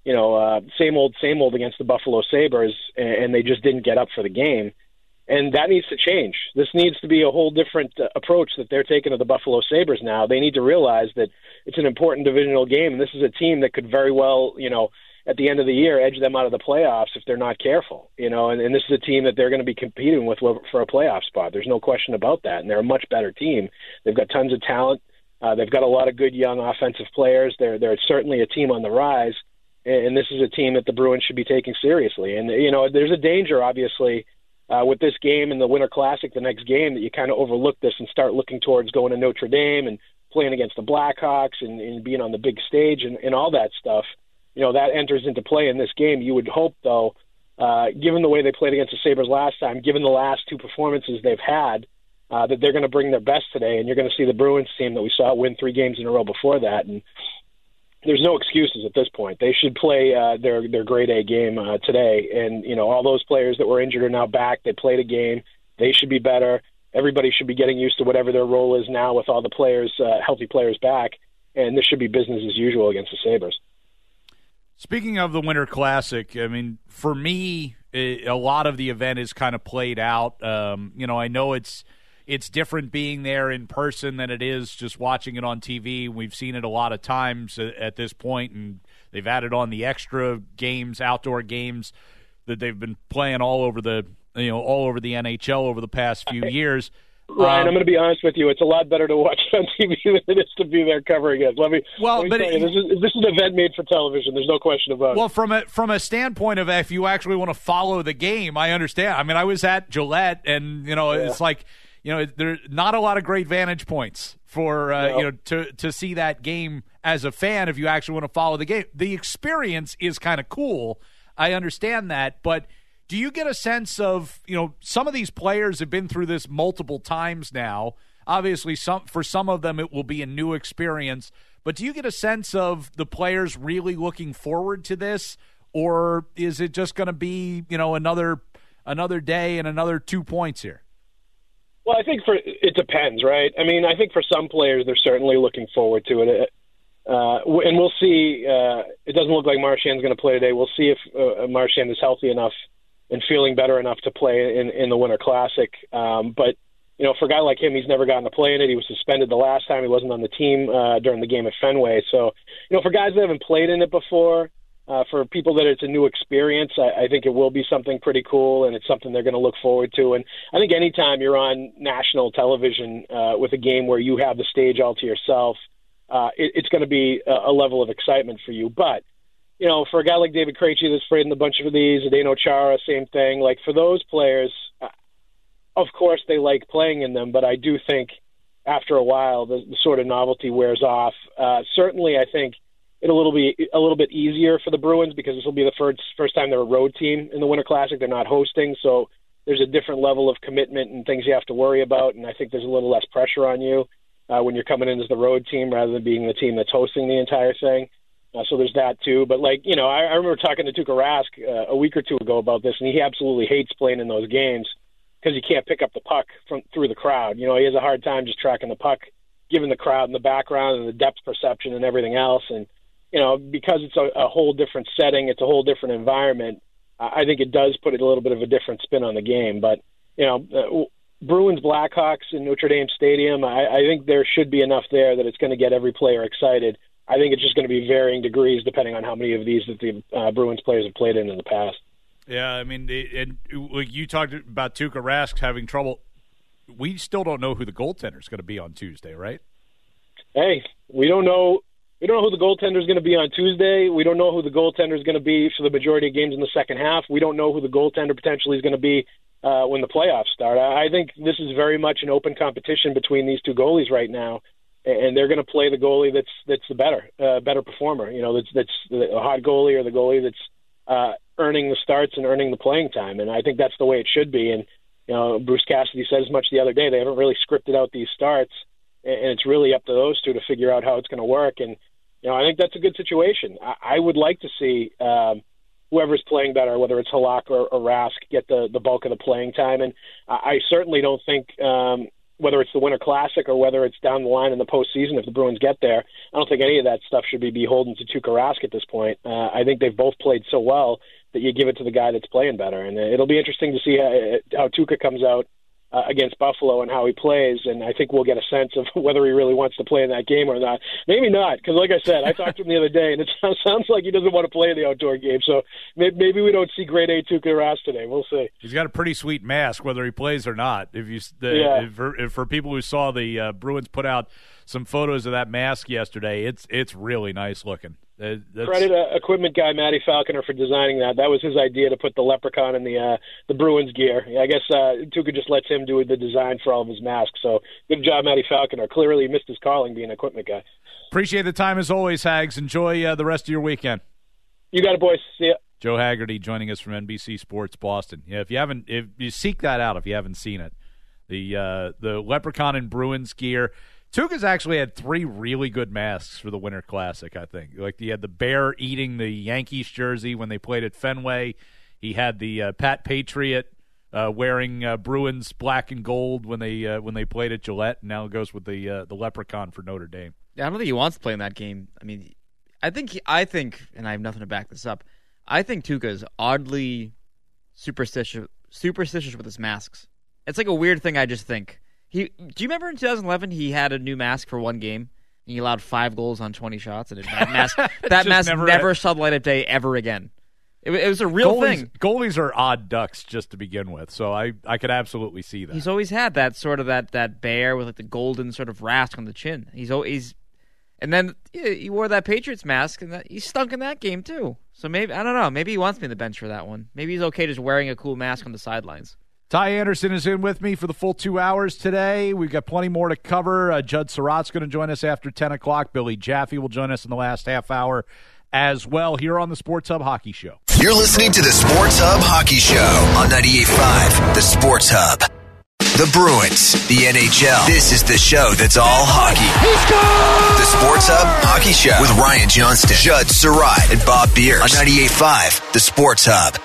same old against the Buffalo Sabres, and they just didn't get up for the game. And that needs to change. This needs to be a whole different approach that they're taking to the Buffalo Sabres now. They need to realize that it's an important divisional game, and this is a team that could very well, at the end of the year, edge them out of the playoffs if they're not careful. And this is a team that they're going to be competing with for a playoff spot. There's no question about that, and they're a much better team. They've got tons of talent. They've got a lot of good young offensive players. They're certainly a team on the rise, and this is a team that the Bruins should be taking seriously. And, there's a danger, obviously, with this game and the Winter Classic, the next game, that you kind of overlook this and start looking towards going to Notre Dame and playing against the Blackhawks and being on the big stage and all that stuff. That enters into play in this game. You would hope, though, given the way they played against the Sabres last time, given the last 2 performances they've had, that they're going to bring their best today, and you're going to see the Bruins team that we saw win 3 games in a row before that. And there's no excuses at this point. They should play their grade A game today. And, all those players that were injured are now back. They played a game. They should be better. Everybody should be getting used to whatever their role is now with all the players, healthy players back. And this should be business as usual against the Sabres. Speaking of the Winter Classic, I mean, for me, a lot of the event is kind of played out. I know it's different being there in person than it is just watching it on TV. We've seen it a lot of times at this point, and they've added on the extra games, outdoor games that they've been playing all over the NHL over the past few years. Ryan, I'm going to be honest with you. It's a lot better to watch it on TV than it is to be there covering it. Let me tell you, this is an event made for television. There's no question about it. Well, from a standpoint of if you actually want to follow the game, I understand. I mean, I was at Gillette, and it's like there's not a lot of great vantage points for to see that game as a fan. If you actually want to follow the game, the experience is kind of cool. I understand that, but do you get a sense of, some of these players have been through this multiple times now. Obviously, for some of them it will be a new experience, but do you get a sense of the players really looking forward to this, or is it just going to be, another day and another 2 points here? Well, I think it depends, right? I mean, I think for some players they're certainly looking forward to it. And we'll see. It doesn't look like Marchand's going to play today. We'll see if Marchand is healthy enough and feeling better enough to play in the Winter Classic. But, for a guy like him, he's never gotten to play in it. He was suspended the last time. He wasn't on the team during the game at Fenway. So, for guys that haven't played in it before, for people that it's a new experience, I think it will be something pretty cool, and it's something they're going to look forward to. And I think anytime you're on national television with a game where you have the stage all to yourself, it's going to be a level of excitement for you. But, for a guy like David Krejci that's played in a bunch of these, Zdeno Chara, same thing. Like, for those players, of course they like playing in them, but I do think after a while the sort of novelty wears off. Certainly, I think it'll be a little bit easier for the Bruins because this will be the first time they're a road team in the Winter Classic. They're not hosting, so there's a different level of commitment and things you have to worry about, and I think there's a little less pressure on you when you're coming in as the road team rather than being the team that's hosting the entire thing. So there's that too. But I remember talking to Tuukka Rask a week or two ago about this, and he absolutely hates playing in those games because he can't pick up the puck through the crowd. He has a hard time just tracking the puck, given the crowd in the background and the depth perception and everything else. And because it's a whole different setting, it's a whole different environment. I think it does put a little bit of a different spin on the game. But Bruins Blackhawks in Notre Dame Stadium, I think there should be enough there that it's going to get every player excited. I think it's just going to be varying degrees depending on how many of these that the Bruins players have played in the past. Yeah, I mean, and you talked about Tuukka Rask having trouble. We still don't know who the goaltender is going to be on Tuesday, right? Hey, we don't know. We don't know who the goaltender is going to be on Tuesday. We don't know who the goaltender is going to be for the majority of games in the second half. We don't know who the goaltender potentially is going to be when the playoffs start. I think this is very much an open competition between these two goalies right now, and they're going to play the goalie that's the better performer. That's the hot goalie or the goalie that's earning the starts and earning the playing time. And I think that's the way it should be. And Bruce Cassidy said as much the other day. They haven't really scripted out these starts, and it's really up to those two to figure out how it's going to work. And I think that's a good situation. I would like to see whoever's playing better, whether it's Halak or Rask, get the bulk of the playing time. And I certainly don't think whether it's the Winter Classic or whether it's down the line in the postseason, if the Bruins get there, I don't think any of that stuff should be beholden to Tuukka Rask at this point. I think they've both played so well that you give it to the guy that's playing better. And it'll be interesting to see how Tuukka comes out against Buffalo and how he plays, and I think we'll get a sense of whether he really wants to play in that game or not. Maybe not, because like I said, I talked to him the other day, and it sounds like he doesn't want to play in the outdoor game, so maybe we don't see grade A Tuukka Rask today. We'll see. He's got a pretty sweet mask, whether he plays or not. For people who saw the Bruins put out some photos of that mask yesterday, it's really nice looking. Credit equipment guy Matty Falconer for designing that. That was his idea to put the leprechaun in the Bruins gear. I guess Tuukka just lets him do the design for all of his masks. So good job, Matty Falconer. Clearly missed his calling being an equipment guy. Appreciate the time as always, Hags. Enjoy the rest of your weekend. You got it, boys. See ya. Joe Haggerty joining us from NBC Sports Boston. Yeah, if you seek that out, if you haven't seen it, the leprechaun in Bruins gear. Tuukka's actually had 3 really good masks for the Winter Classic, I think. Like, he had the bear eating the Yankees jersey when they played at Fenway. He had the Pat Patriot wearing Bruins black and gold when they played at Gillette. And now it goes with the leprechaun for Notre Dame. Yeah, I don't think he wants to play in that game. I mean, I think, and I have nothing to back this up, I think Tuukka is oddly superstitious with his masks. It's like a weird thing I just think. Do you remember in 2011 he had a new mask for one game? And he allowed 5 goals on 20 shots, and that mask never saw the light of day ever again. It was a real thing. Goalies are odd ducks just to begin with, so I could absolutely see that. He's always had that sort of that bear with like the golden sort of rasp on the chin. And then he wore that Patriots mask, and he stunk in that game too. So maybe, I don't know, maybe he wants me on the bench for that one. Maybe he's okay just wearing a cool mask on the sidelines. Ty Anderson is in with me for the full 2 hours today. We've got plenty more to cover. Judd Surratt's going to join us after 10 o'clock. Billy Jaffe will join us in the last half hour as well here on the Sports Hub Hockey Show. You're listening to the Sports Hub Hockey Show on 98.5, the Sports Hub. The Bruins, the NHL. This is the show that's all hockey. He scored! The Sports Hub Hockey Show with Ryan Johnston, Judd Surratt, and Bob Beers on 98.5, the Sports Hub.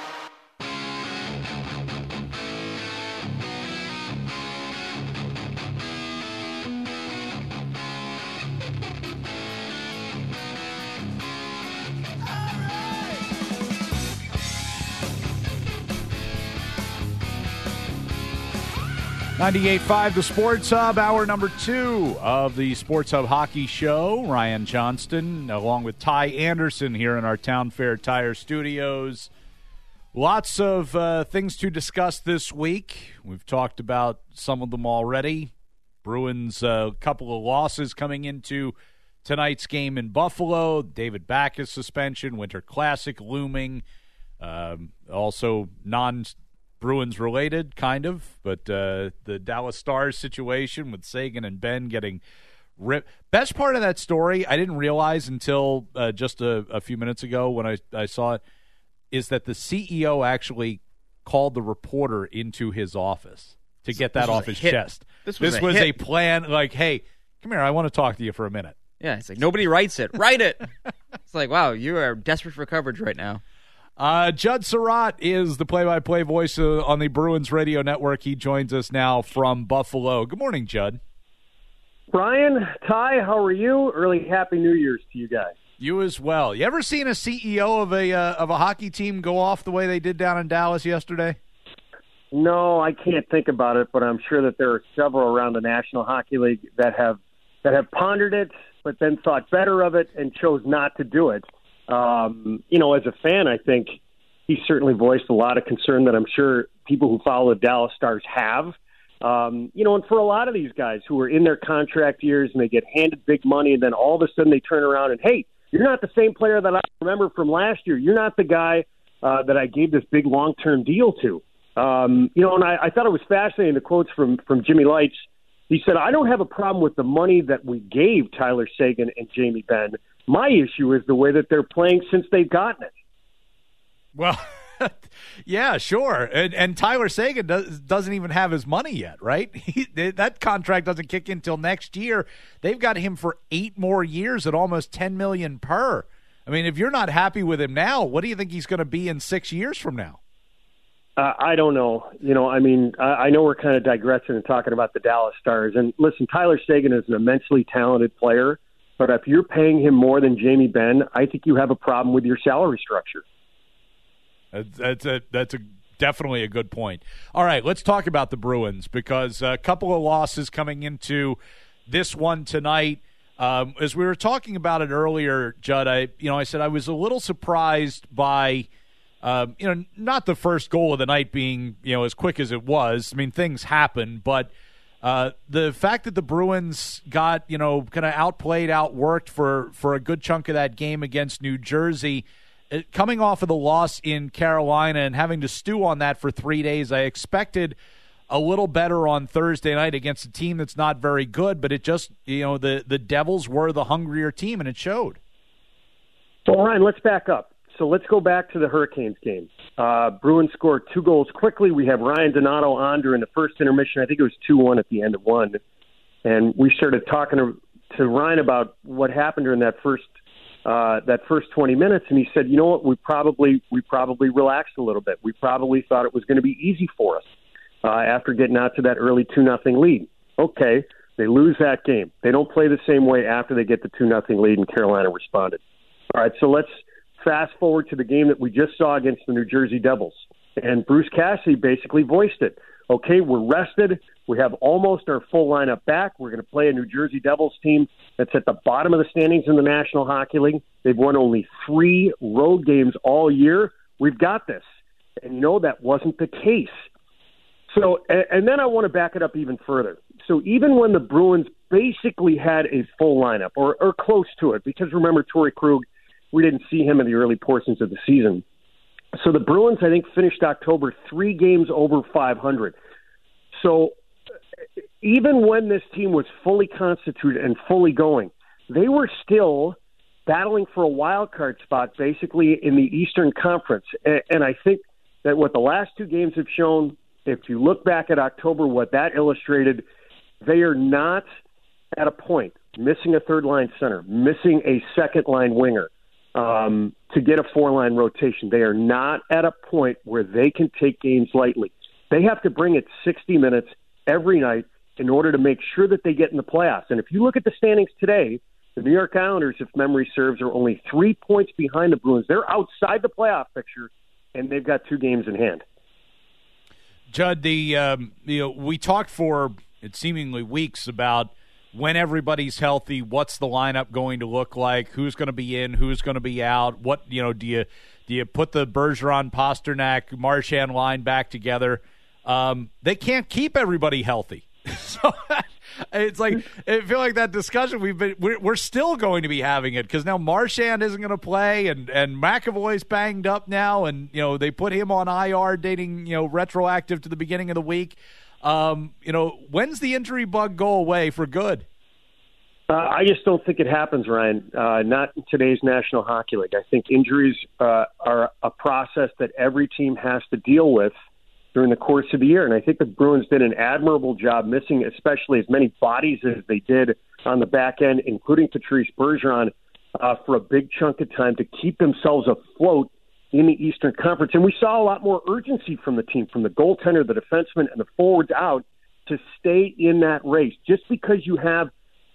.98.5 The Sports Hub, hour number 2 of the Sports Hub Hockey Show. Ryan Johnston, along with Ty Anderson here in our Town Fair Tire Studios. Lots of things to discuss this week. We've talked about some of them already. Bruins, a couple of losses coming into tonight's game in Buffalo. David Backes suspension, Winter Classic looming. Also Bruins related, kind of, but the Dallas Stars situation with Sagan and Ben getting ripped. Best part of that story, I didn't realize until just a few minutes ago when I saw it, is that the CEO actually called the reporter into his office to get that off his chest. This was a plan, like, hey, come here, I want to talk to you for a minute. Yeah, it's like, nobody writes it. Write it. It's like, wow, you are desperate for coverage right now. Judd Surratt is the play-by-play voice on the Bruins radio network. He joins us now from Buffalo. Good morning, Judd. Brian, Ty, how are you? Early Happy New Year's to you guys. You as well. You ever seen a CEO of a hockey team go off the way they did down in Dallas yesterday? No, I can't think about it, but I'm sure that there are several around the National Hockey League that have pondered it, but then thought better of it and chose not to do it. As a fan, I think he certainly voiced a lot of concern that I'm sure people who follow the Dallas Stars have. And for a lot of these guys who are in their contract years and they get handed big money, and then all of a sudden they turn around and, hey, you're not the same player that I remember from last year. You're not the guy that I gave this big long-term deal to. And I thought it was fascinating, the quotes from Jimmy Lights. He said, I don't have a problem with the money that we gave Tyler Seguin and Jamie Benn. My issue is the way that they're playing since they've gotten it. Well, yeah, sure. And Tyler Seguin doesn't even have his money yet, right? That contract doesn't kick in until next year. They've got him for 8 more years at almost $10 million per. I mean, if you're not happy with him now, what do you think he's going to be in 6 years from now? I don't know. I know we're kind of digressing and talking about the Dallas Stars. And listen, Tyler Seguin is an immensely talented player, but if you're paying him more than Jamie Benn, I think you have a problem with your salary structure. That's definitely a good point. All right, let's talk about the Bruins, because a couple of losses coming into this one tonight. As we were talking about it earlier, Judd, I said I was a little surprised by not the first goal of the night being, as quick as it was. I mean, things happen, but the fact that the Bruins got, kind of outplayed, outworked for a good chunk of that game against New Jersey, coming off of the loss in Carolina and having to stew on that for 3 days, I expected a little better on Thursday night against a team that's not very good, but it just, the Devils were the hungrier team, and it showed. Well, Ryan, let's back up. So let's go back to the Hurricanes game. Bruins scored 2 goals quickly. We have Ryan Donato on during the first intermission. I think it was 2-1 at the end of one. And we started talking to Ryan about what happened during that first 20 minutes, and he said, you know what, we probably relaxed a little bit. We probably thought it was going to be easy for us after getting out to that early 2-0 lead. Okay, they lose that game. They don't play the same way after they get the 2-0 lead, and Carolina responded. All right, so let's fast forward to the game that we just saw against the New Jersey Devils. And Bruce Cassidy basically voiced it. Okay, we're rested. We have almost our full lineup back. We're going to play a New Jersey Devils team that's at the bottom of the standings in the National Hockey League. They've won only 3 road games all year. We've got this. And that wasn't the case. So, and then I want to back it up even further. So even when the Bruins basically had a full lineup, or close to it, because remember, Torrey Krug, we didn't see him in the early portions of the season. So the Bruins, I think, finished October 3 games over 500. So even when this team was fully constituted and fully going, they were still battling for a wild card spot, basically in the Eastern Conference. And I think that what the last 2 games have shown, if you look back at October, what that illustrated, they are not at a point, missing a third-line center, missing a second-line winger, to get a 4-line rotation. They are not at a point where they can take games lightly. They have to bring it 60 minutes every night in order to make sure that they get in the playoffs. And if you look at the standings today, the New York Islanders, if memory serves, are only 3 points behind the Bruins. They're outside the playoff picture, and they've got 2 games in hand. Judd, we talked for seemingly weeks about when everybody's healthy, what's the lineup going to look like, who's going to be in, who's going to be out, what, do you put the Bergeron, Pasternak, Marchand line back together? They can't keep everybody healthy. So it's like, I feel like that discussion we're still going to be having it, because now Marchand isn't going to play, and McAvoy's banged up now, and they put him on IR dating retroactive to the beginning of the week. When's the injury bug go away for good? I just don't think it happens, Ryan. Not in today's National Hockey League. I think injuries are a process that every team has to deal with during the course of the year. And I think the Bruins did an admirable job missing especially as many bodies as they did on the back end, including Patrice Bergeron, for a big chunk of time to keep themselves afloat in the Eastern Conference. And we saw a lot more urgency from the team, from the goaltender, the defenseman, and the forwards out to stay in that race. Just because you have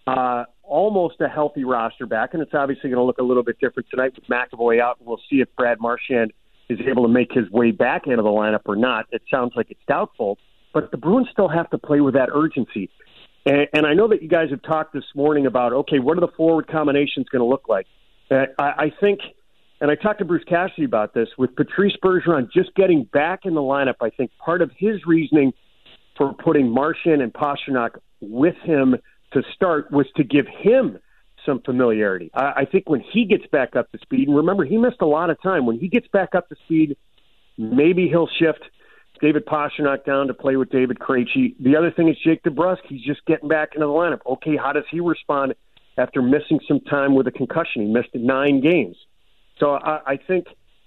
almost a healthy roster back, and it's obviously going to look a little bit different tonight with McAvoy out, and we'll see if Brad Marchand is able to make his way back into the lineup or not. It sounds like it's doubtful, but the Bruins still have to play with that urgency. And I know that you guys have talked this morning about, okay, what are the forward combinations going to look like? I think, and I talked to Bruce Cassidy about this, with Patrice Bergeron just getting back in the lineup, I think part of his reasoning for putting Marchand and Pastrnak with him to start was to give him some familiarity. I think when he gets back up to speed, and remember, he missed a lot of time. When he gets back up to speed, maybe he'll shift David Pastrnak down to play with David Krejci. The other thing is Jake DeBrusk. He's just getting back into the lineup. Okay, how does he respond after missing some time with a concussion? He missed 9 games. So I think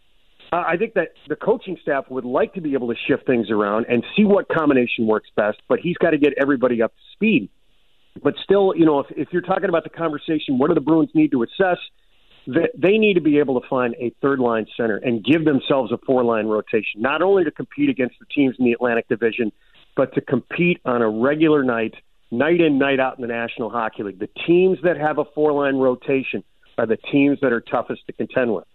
that the coaching staff would like to be able to shift things around and see what combination works best, but he's got to get everybody up to speed. But still, if you're talking about the conversation, what do the Bruins need to assess? They need to be able to find a third-line center and give themselves a 4-line rotation, not only to compete against the teams in the Atlantic Division, but to compete on a regular night in, night out in the National Hockey League. The teams that have a 4-line rotation are the teams that are toughest to contend with.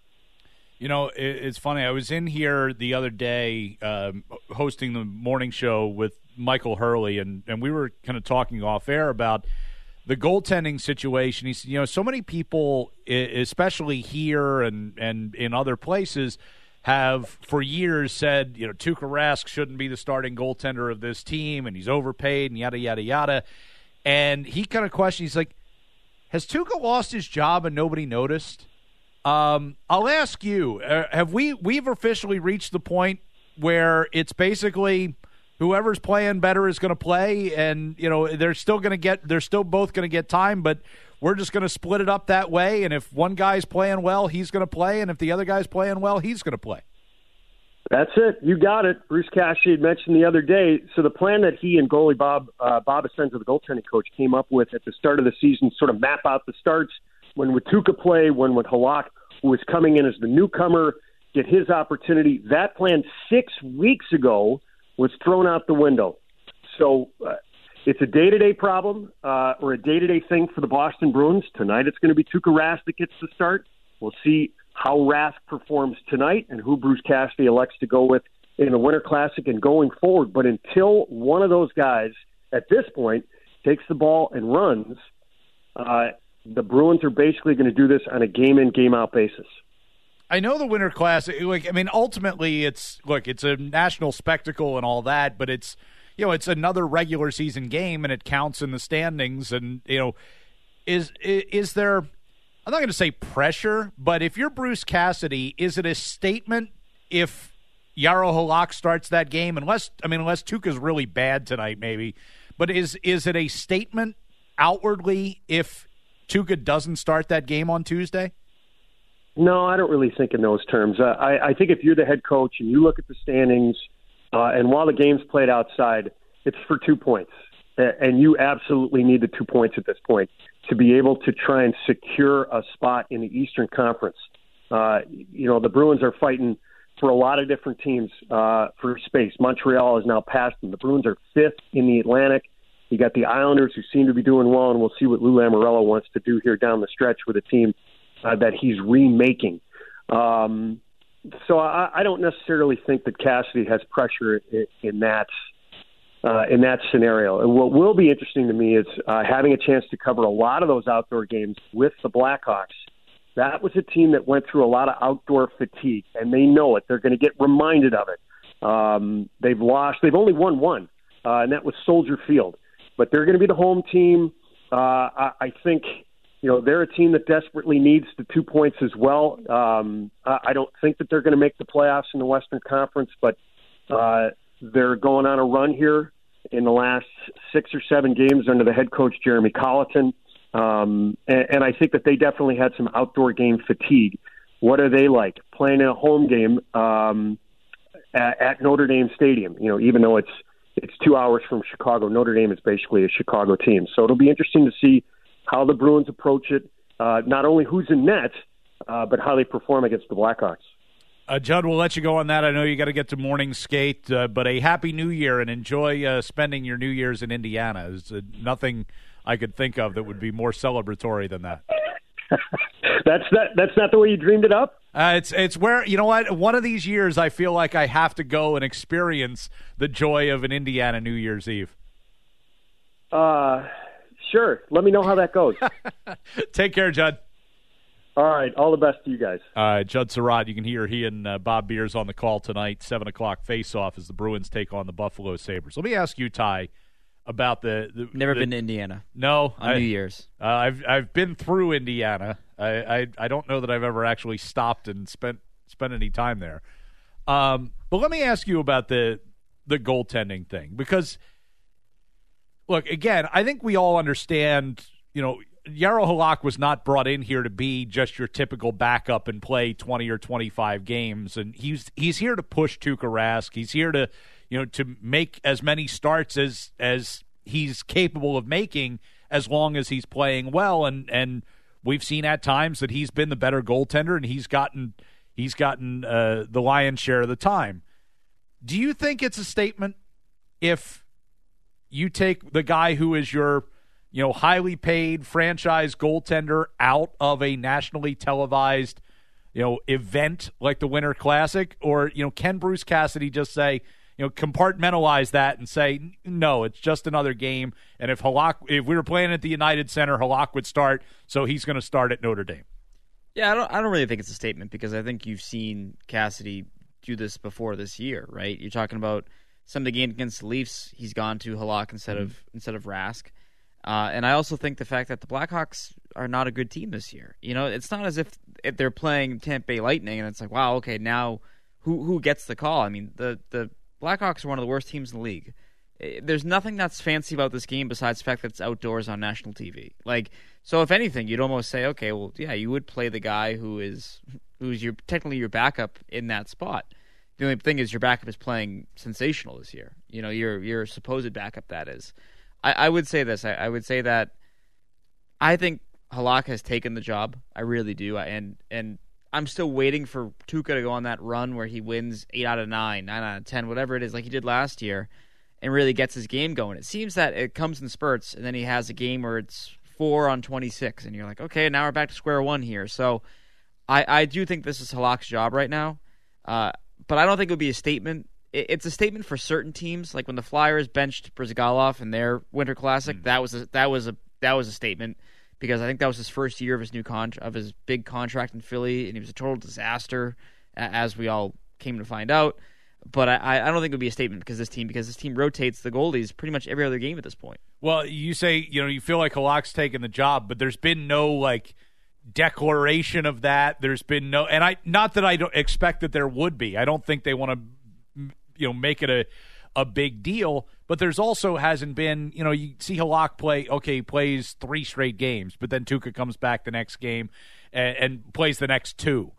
It's funny. I was in here the other day hosting the morning show with Michael Hurley, and we were kind of talking off air about the goaltending situation. He said, so many people, especially here and in other places, have for years said, Tuukka Rask shouldn't be the starting goaltender of this team, and he's overpaid, and yada, yada, yada. And he kind of questioned, he's like, has Tuukka lost his job and nobody noticed? I'll ask you, have we've officially reached the point where it's basically whoever's playing better is going to play, and they're still both going to get time, but we're just going to split it up that way, and if one guy's playing well, he's going to play, and if the other guy's playing well, he's going to play. That's it. You got it. Bruce Cassidy had mentioned the other day. So the plan that he and goalie Bob Essensa, the goaltending coach, came up with at the start of the season, sort of map out the starts, when would Tuukka play, when would Halak, who was coming in as the newcomer, get his opportunity. That plan 6 weeks ago was thrown out the window. So it's a day-to-day problem or a day-to-day thing for the Boston Bruins. Tonight it's going to be Tuukka Rask that gets the start. We'll see how Rask performs tonight and who Bruce Cassidy elects to go with in the Winter Classic and going forward. But until one of those guys at this point takes the ball and runs, the Bruins are basically going to do this on a game-in, game-out basis. I know the Winter Classic, ultimately it's a national spectacle and all that, but it's another regular season game and it counts in the standings. And, is there, I'm not going to say pressure, but if you're Bruce Cassidy, is it a statement if Jaro Halak starts that game? Unless Tuukka's really bad tonight, maybe, but is it a statement outwardly if Tuukka doesn't start that game on Tuesday? No, I don't really think in those terms. I think if you're the head coach and you look at the standings, and while the game's played outside, it's for 2 points. And you absolutely need the 2 points at this point to be able to try and secure a spot in the Eastern Conference. The Bruins are fighting for a lot of different teams for space. Montreal is now past them. The Bruins are 5th in the Atlantic. You got the Islanders, who seem to be doing well, and we'll see what Lou Lamoriello wants to do here down the stretch with a team that he's remaking. So I don't necessarily think that Cassidy has pressure in that scenario. And what will be interesting to me is having a chance to cover a lot of those outdoor games with the Blackhawks. That was a team that went through a lot of outdoor fatigue, and they know it. They're going to get reminded of it. They've only won one, and that was Soldier Field. But they're going to be the home team. I think they're a team that desperately needs the 2 points as well. I don't think that they're going to make the playoffs in the Western Conference, but they're going on a run here in the last 6 or 7 games under the head coach, Jeremy Colleton. And I think that they definitely had some outdoor game fatigue. What are they like? Playing a home game at Notre Dame Stadium, even though it's 2 hours from Chicago. Notre Dame is basically a Chicago team. So it'll be interesting to see how the Bruins approach it. not only who's in net, but how they perform against the Blackhawks. Judd, we'll let you go on that. I know you got to get to morning skate, but a happy New Year and enjoy spending your New Year's in Indiana. There's nothing I could think of that would be more celebratory than that. That's not the way you dreamed it up? It's where, you know what, one of these years I feel like I have to go and experience the joy of an Indiana New Year's Eve. Sure. Let me know how that goes. Take care, Judd. All right. All the best to you guys. All right, Judd Surratt, you can hear he and Bob Beers on the call tonight, 7 o'clock face-off as the Bruins take on the Buffalo Sabres. Let me ask you, Ty, about the Never been to Indiana. No. On New Year's. I've been through Indiana. I don't know that I've ever actually stopped and spent any time there. But let me ask you about the goaltending thing, because, look, again, I think we all understand, Jaro Halak was not brought in here to be just your typical backup and play 20 or 25 games, and he's here to push Tuukka Rask. He's here to to make as many starts as he's capable of making, as long as he's playing well. And we've seen at times that he's been the better goaltender, and he's gotten the lion's share of the time. Do you think it's a statement if you take the guy who is your highly paid franchise goaltender out of a nationally televised, event like the Winter Classic? Or, can Bruce Cassidy just say, compartmentalize that and say, no, it's just another game. And if we were playing at the United Center, Halak would start, so he's going to start at Notre Dame. Yeah, I don't really think it's a statement, because I think you've seen Cassidy do this before this year, right? You're talking about some of the games against the Leafs, he's gone to Halak instead of Rask. And I also think the fact that the Blackhawks are not a good team this year. It's not as if they're playing Tampa Bay Lightning and it's like, wow, okay, now who gets the call? I mean, the Blackhawks are one of the worst teams in the league. There's nothing that's fancy about this game besides the fact that it's outdoors on national TV. So if anything, you'd almost say, okay, well, yeah, you would play the guy who's technically your backup in that spot. The only thing is your backup is playing sensational this year. Your supposed backup, that is. I would say this. I would say that I think Halak has taken the job. I really do. And I'm still waiting for Tuukka to go on that run where he wins 8 out of 9, 9 out of 10, whatever it is, like he did last year, and really gets his game going. It seems that it comes in spurts, and then he has a game where it's 4 on 26, and you're like, okay, now we're back to square one here. So I do think this is Halak's job right now, but I don't think it would be a statement. It's a statement for certain teams, like when the Flyers benched Brzgalov in their Winter Classic. That was a statement, because I think that was his first year of his big contract in Philly, and he was a total disaster, as we all came to find out. But I don't think it would be a statement because this team rotates the goalies pretty much every other game at this point. Well, you say you feel like Halak's taken the job, but there's been no declaration of that. There's been no, and not that I don't expect that there would be. I don't think they want to make it a big deal, but there's also hasn't been, you see Halak play, okay, he plays 3 straight games, but then Tuukka comes back the next game and plays the next 2,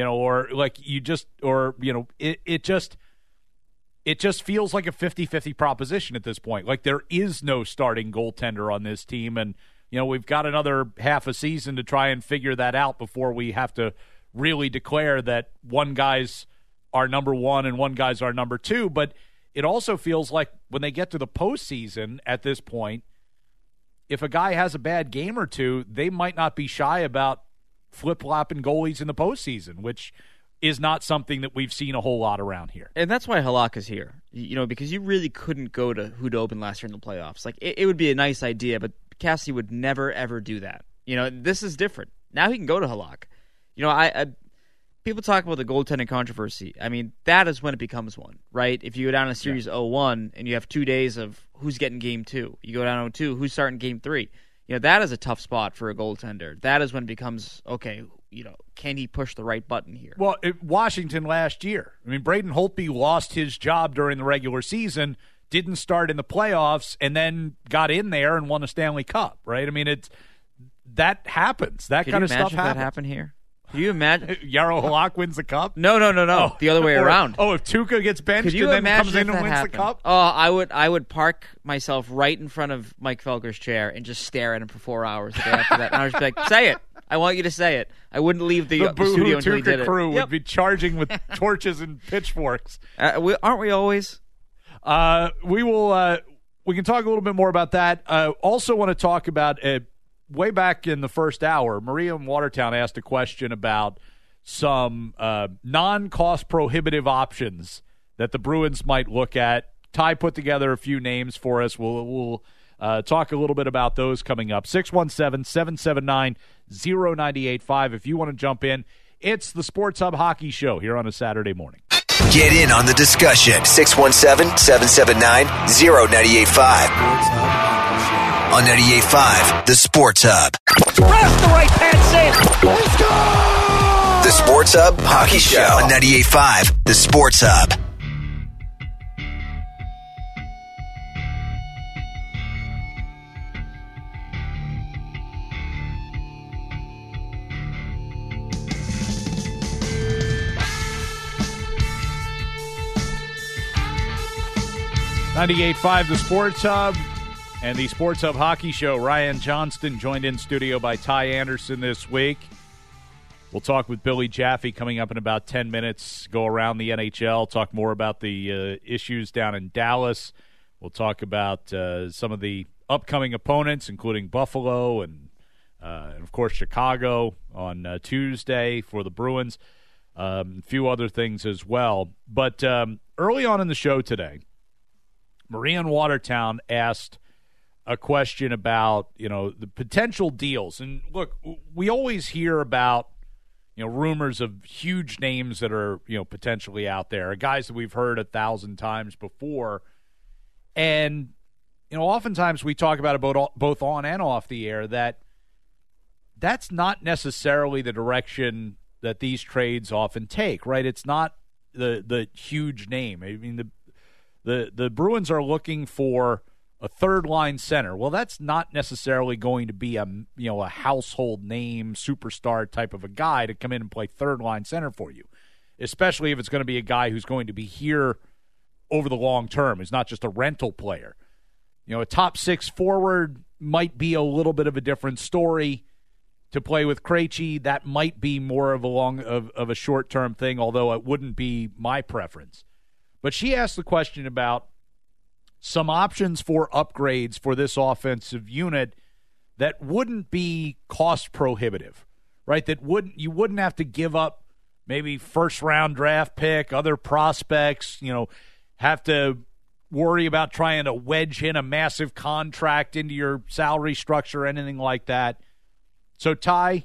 it just feels like a 50-50 proposition at this point. Like there is no starting goaltender on this team, and we've got another half a season to try and figure that out before we have to really declare that one guy's our number 1 and one guy's our number 2. But it also feels like when they get to the postseason at this point, if a guy has a bad game or two, they might not be shy about flip-flopping goalies in the postseason, which is not something that we've seen a whole lot around here. And that's why Halak is here, because you really couldn't go to Khudobin last year in the playoffs. It would be a nice idea, but Cassidy would never, ever do that. This is different. Now he can go to Halak. People talk about the goaltending controversy. I mean, that is when it becomes one, right? If you go down a series 0-1 and you have 2 days of who's getting game 2, you go down 0-2, who's starting game 3. That is a tough spot for a goaltender. That is when it becomes, okay, can he push the right button here? Well, Washington last year. I mean, Braden Holtby lost his job during the regular season, didn't start in the playoffs, and then got in there and won a Stanley Cup, right? I mean, that happens. That kind of stuff happens. That happen here? Can you imagine? Yarrow Halak wins the cup? No. Oh. The other way around. If Tuca gets benched Could you and then comes imagine in if and that wins happened? the cup? Oh, I would park myself right in front of Mike Felger's chair and just stare at him for 4 hours the day after that. And I was just like, say it. I want you to say it. I wouldn't leave the studio until he did it. Crew would be charging with torches and pitchforks. Aren't we always? We will. We can talk a little bit more about that. Also want to talk about way back in the first hour, Maria in Watertown asked a question about some non-cost prohibitive options that the Bruins might look at. Ty put together a few names for us. We'll talk a little bit about those coming up. 617-779-0985. If you want to jump in, it's the Sports Hub Hockey Show here on a Saturday morning. Get in on the discussion. 617-779-0985. On 98.5, the Sports Hub. Press the right pad save. Let's go! The Sports Hub Hockey Show. On 98.5, the Sports Hub. .98.5 the Sports Hub and the Sports Hub Hockey Show. Ryan Johnston joined in studio by Ty Anderson this week. We'll talk with Billy Jaffe coming up in about 10 minutes, go around the NHL, talk more about the issues down in Dallas. We'll talk about some of the upcoming opponents, including Buffalo and of course, Chicago on Tuesday for the Bruins. A few other things as well. But early on in the show today, Maria in Watertown asked a question about, the potential deals. And look, we always hear about, rumors of huge names that are, potentially out there, guys that we've heard 1,000 times before. And, oftentimes we talk about it both on and off the air that's not necessarily the direction that these trades often take, right? It's not the huge name. I mean, the Bruins are looking for a third-line center. Well, that's not necessarily going to be a household name, superstar type of a guy to come in and play third-line center for you, especially if it's going to be a guy who's going to be here over the long term. He's not just a rental player. A top six forward might be a little bit of a different story. To play with Krejci, that might be more of a short-term thing, although it wouldn't be my preference. But she asked the question about some options for upgrades for this offensive unit that wouldn't be cost prohibitive, right? You wouldn't have to give up maybe first-round draft pick, other prospects, have to worry about trying to wedge in a massive contract into your salary structure, anything like that. So, Ty,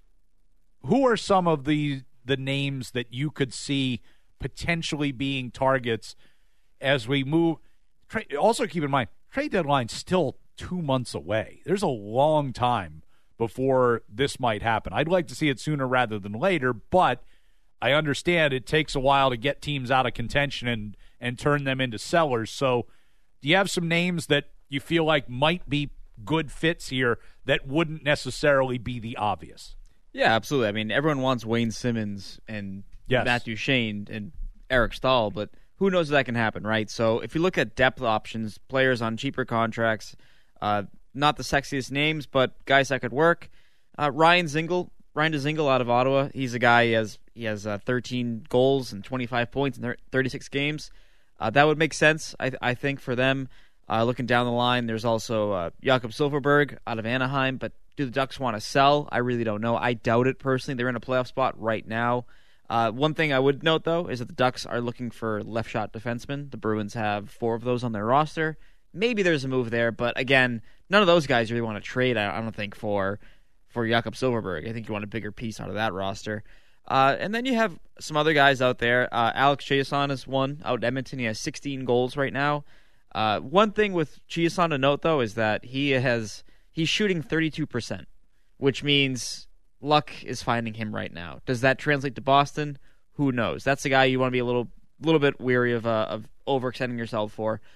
who are some of the names that you could see potentially being targets as we move? Also, keep in mind, trade deadline's still 2 months away. There's a long time before this might happen. I'd like to see it sooner rather than later, but I understand it takes a while to get teams out of contention and turn them into sellers. So do you have some names that you feel like might be good fits here that wouldn't necessarily be the obvious? Yeah, absolutely. I mean, everyone wants Wayne Simmons and Matthew Shane and Eric Stahl, but who knows if that can happen, right? So if you look at depth options, players on cheaper contracts, not the sexiest names, but guys that could work. Ryan Dzingel out of Ottawa. He's a guy, he has 13 goals and 25 points in 36 games. That would make sense, I think, for them. Looking down the line, there's also Jakob Silfverberg out of Anaheim, but do the Ducks want to sell? I really don't know. I doubt it, personally. They're in a playoff spot right now. One thing I would note, though, is that the Ducks are looking for left-shot defensemen. The Bruins have 4 of those on their roster. Maybe there's a move there, but again, none of those guys really want to trade, I don't think, for Jakob Silfverberg. I think you want a bigger piece out of that roster. And then you have some other guys out there. Alex Chiasson is one out in Edmonton. He has 16 goals right now. One thing with Chiasson to note, though, is that he's shooting 32%, which means luck is finding him right now. Does that translate to Boston? Who knows? That's the guy you want to be a little bit weary of overextending yourself for.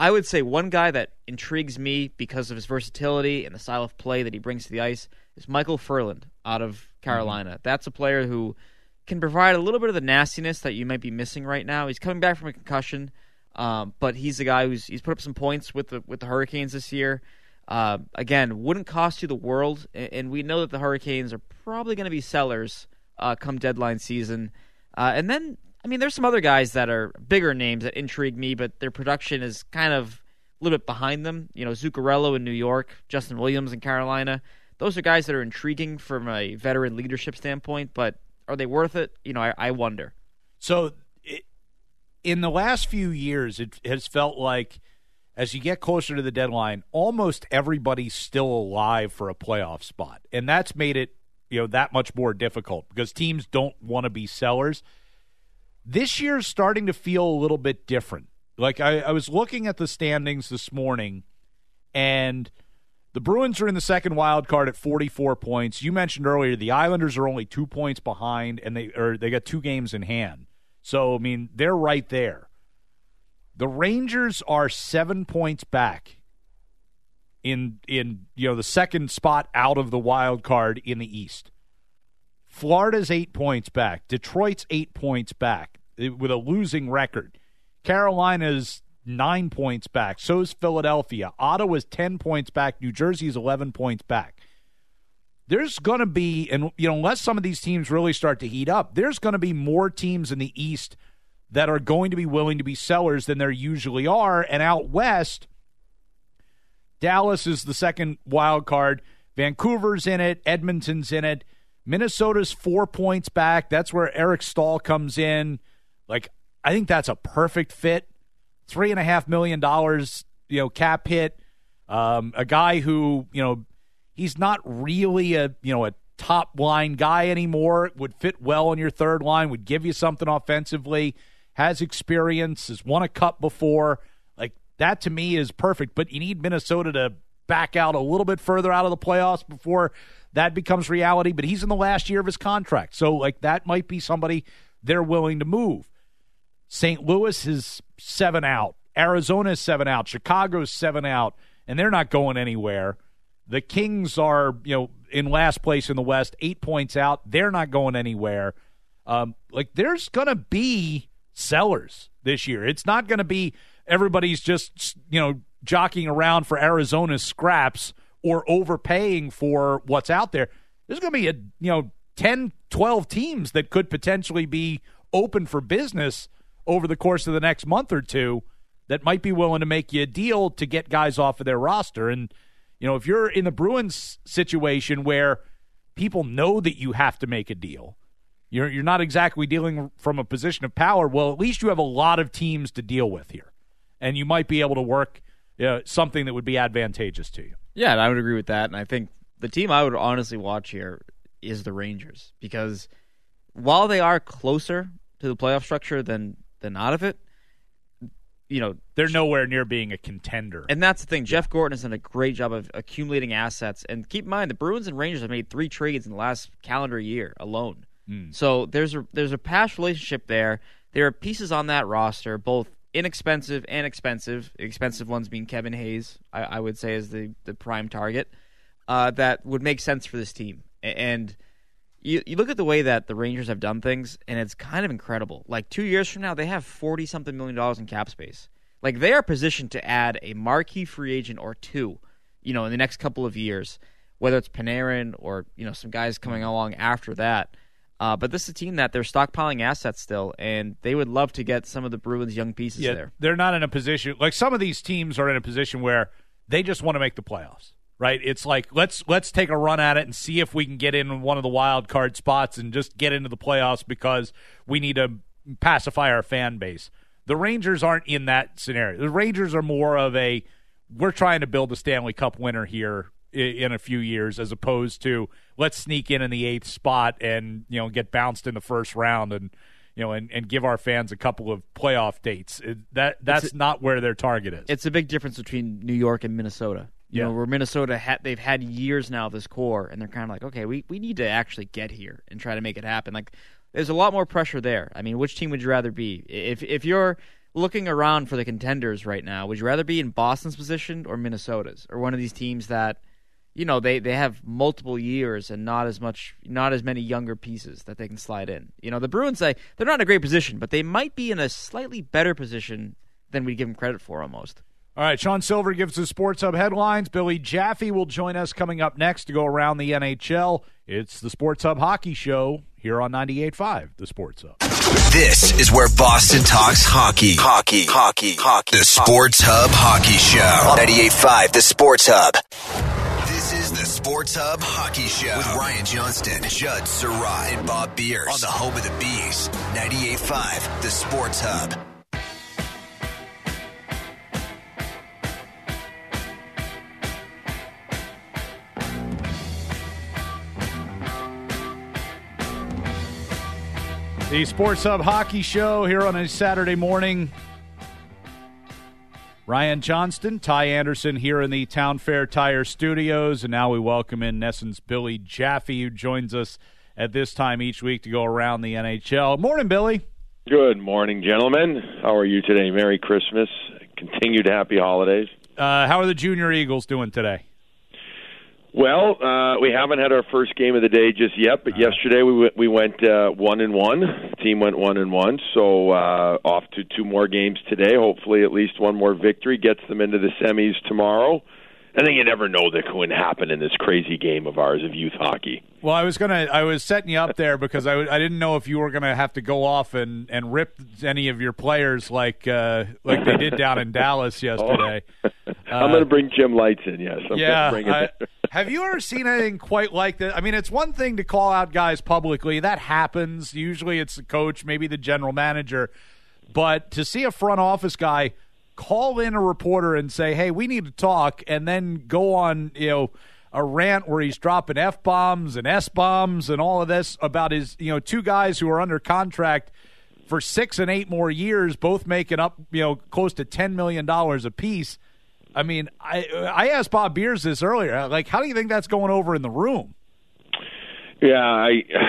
I would say one guy that intrigues me because of his versatility and the style of play that he brings to the ice is Michael Furland out of Carolina. That's a player who can provide a little bit of the nastiness that you might be missing right now. He's coming back from a concussion, but he's a guy he's put up some points with the Hurricanes this year. Again, wouldn't cost you the world, and we know that the Hurricanes are probably going to be sellers come deadline season. And then, I mean, there's some other guys that are bigger names that intrigue me, but their production is kind of a little bit behind them. You know, Zuccarello in New York, Justin Williams in Carolina. Those are guys that are intriguing from a veteran leadership standpoint, but are they worth it? You know, I wonder. So in the last few years, it has felt like as you get closer to the deadline, almost everybody's still alive for a playoff spot. And that's made it, that much more difficult because teams don't want to be sellers. This year's starting to feel a little bit different. Like I was looking at the standings this morning, and the Bruins are in the second wild card at 44 points. You mentioned earlier the Islanders are only 2 points behind, and they got 2 games in hand. So, I mean, they're right there. The Rangers are 7 points back in the second spot out of the wild card in the East. Florida's 8 points back. Detroit's 8 points back with a losing record. Carolina's 9 points back. So is Philadelphia. Ottawa's 10 points back. New Jersey's 11 points back. There's going to be, and unless some of these teams really start to heat up, there's going to be more teams in the East that are going to be willing to be sellers than there usually are. And out west, Dallas is the second wild card. Vancouver's in it. Edmonton's in it. Minnesota's 4 points back. That's where Eric Stahl comes in. Like, I think that's a perfect fit. $3.5 million, cap hit. A guy who, he's not really a top line guy anymore. Would fit well on your third line. Would give you something offensively. Has experience. Has won a cup before. Like, that to me is perfect. But you need Minnesota to back out a little bit further out of the playoffs before that becomes reality. But he's in the last year of his contract. So, like, that might be somebody they're willing to move. St. Louis is 7 out. Arizona is 7 out. Chicago's 7 out. And they're not going anywhere. The Kings are, in last place in the West, 8 points out. They're not going anywhere. There's going to be sellers this year. It's not going to be everybody's just, jockeying around for Arizona's scraps or overpaying for what's out there. There's going to be 10, 12 teams that could potentially be open for business over the course of the next month or two that might be willing to make you a deal to get guys off of their roster. And, if you're in the Bruins situation where people know that you have to make a deal, you're not exactly dealing from a position of power, well, at least you have a lot of teams to deal with here. And you might be able to work something that would be advantageous to you. Yeah, and I would agree with that. And I think the team I would honestly watch here is the Rangers. Because while they are closer to the playoff structure than out of it, they're nowhere near being a contender. And that's the thing. Jeff Gorton has done a great job of accumulating assets. And keep in mind, the Bruins and Rangers have made 3 trades in the last calendar year alone. So there's a past relationship there. There are pieces on that roster, both inexpensive and expensive. Expensive ones being Kevin Hayes, I would say, is the prime target, that would make sense for this team. And you look at the way that the Rangers have done things, and it's kind of incredible. Like 2 years from now, they have $40-something million in cap space. Like, they are positioned to add a marquee free agent or two, in the next couple of years, whether it's Panarin or, some guys coming along after that. But this is a team that they're stockpiling assets still, and they would love to get some of the Bruins' young pieces there. They're not in a position – like some of these teams are in a position where they just want to make the playoffs. Right, it's like let's take a run at it and see if we can get in one of the wild card spots and just get into the playoffs because we need to pacify our fan base. The Rangers aren't in that scenario. The Rangers are more of a we're trying to build a Stanley Cup winner here in a few years, as opposed to let's sneak in the 8th spot and get bounced in the first round and and give our fans a couple of playoff dates. That's not where their target is. It's a big difference between New York and Minnesota. Where Minnesota, they've had years now of this core, and they're kind of like, okay, we need to actually get here and try to make it happen. Like, there's a lot more pressure there. I mean, which team would you rather be? If you're looking around for the contenders right now, would you rather be in Boston's position or Minnesota's, or one of these teams that, they have multiple years and not as many younger pieces that they can slide in? The Bruins they're not in a great position, but they might be in a slightly better position than we give them credit for almost. All right, Sean Silver gives the Sports Hub headlines. Billy Jaffe will join us coming up next to go around the NHL. It's the Sports Hub Hockey Show here on 98.5, the Sports Hub. This is where Boston talks hockey. Hockey. The Sports Hub Hockey Show. 98.5, the Sports Hub. This is the Sports Hub Hockey Show with Ryan Johnston, Judd Sarai, and Bob Beers on the home of the Bees. 98.5, the Sports Hub. The Sports Hub Hockey Show here on a Saturday morning. Ryan Johnston, Ty Anderson here in the Town Fair Tire Studios, and now we welcome in Nesson's Billy Jaffe, who joins us at this time each week to go around the NHL. Morning, Billy. Good morning, gentlemen. How are you today? Merry Christmas. Continued happy holidays. How are the Junior Eagles doing today? Well, we haven't had our first game of the day just yet, but yesterday we went 1-1. The team went 1-1, so off to 2 more games today. Hopefully, at least one more victory gets them into the semis tomorrow. And then you never know that can happen in this crazy game of ours of youth hockey. Well, I was setting you up there because I didn't know if you were going to have to go off and rip any of your players like they did down in Dallas yesterday. I'm going to bring Jim Lights in, yes. I'm going to bring it there. Have you ever seen anything quite like that? I mean, it's one thing to call out guys publicly. That happens. Usually it's the coach, maybe the general manager. But to see a front office guy call in a reporter and say, hey, we need to talk, and then go on, a rant where he's dropping F-bombs and S-bombs and all of this about his, 2 guys who are under contract for 6 and 8 more years, both making up, close to $10 million apiece. I mean, I asked Bob Beers this earlier. Like, how do you think that's going over in the room? Yeah,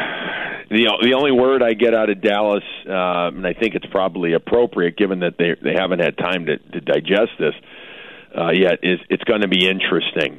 the only word I get out of Dallas, and I think it's probably appropriate given that they haven't had time to digest this yet, is it's going to be interesting.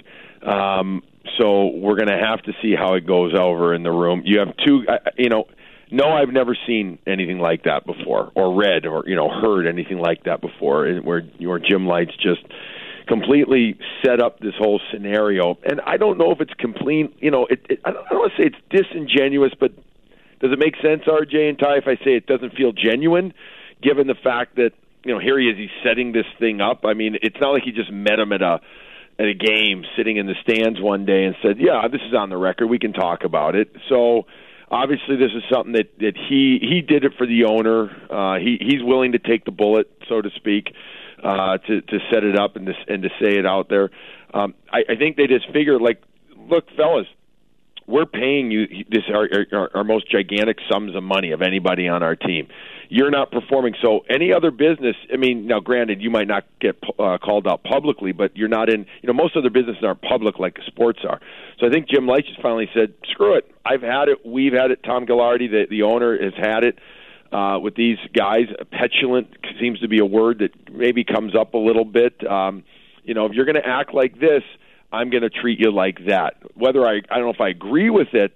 So we're going to have to see how it goes over in the room. You have 2, no, I've never seen anything like that before, or read, or heard anything like that before, where Jim Lights just completely set up this whole scenario. And I don't know if it's complete, I don't want to say it's disingenuous, but does it make sense, RJ and Ty, if I say it doesn't feel genuine, given the fact that, here he is, he's setting this thing up? I mean, it's not like he just met him at a game sitting in the stands one day and said, yeah, this is on the record, we can talk about it. So obviously this is something that he did it for the owner. He's willing to take the bullet, so to speak, to set it up and to say it out there. I think they just figured, look, fellas, we're paying you this our most gigantic sums of money of anybody on our team. You're not performing. So any other business, I mean, now granted, you might not get called out publicly, but you're not in, most other businesses aren't public like sports are. So I think Jim Lights just finally said, screw it. I've had it. We've had it. Tom Ghilardi, the owner, has had it with these guys. Petulant seems to be a word that maybe comes up a little bit. If you're going to act like this, I'm going to treat you like that. Whether I don't know if I agree with it,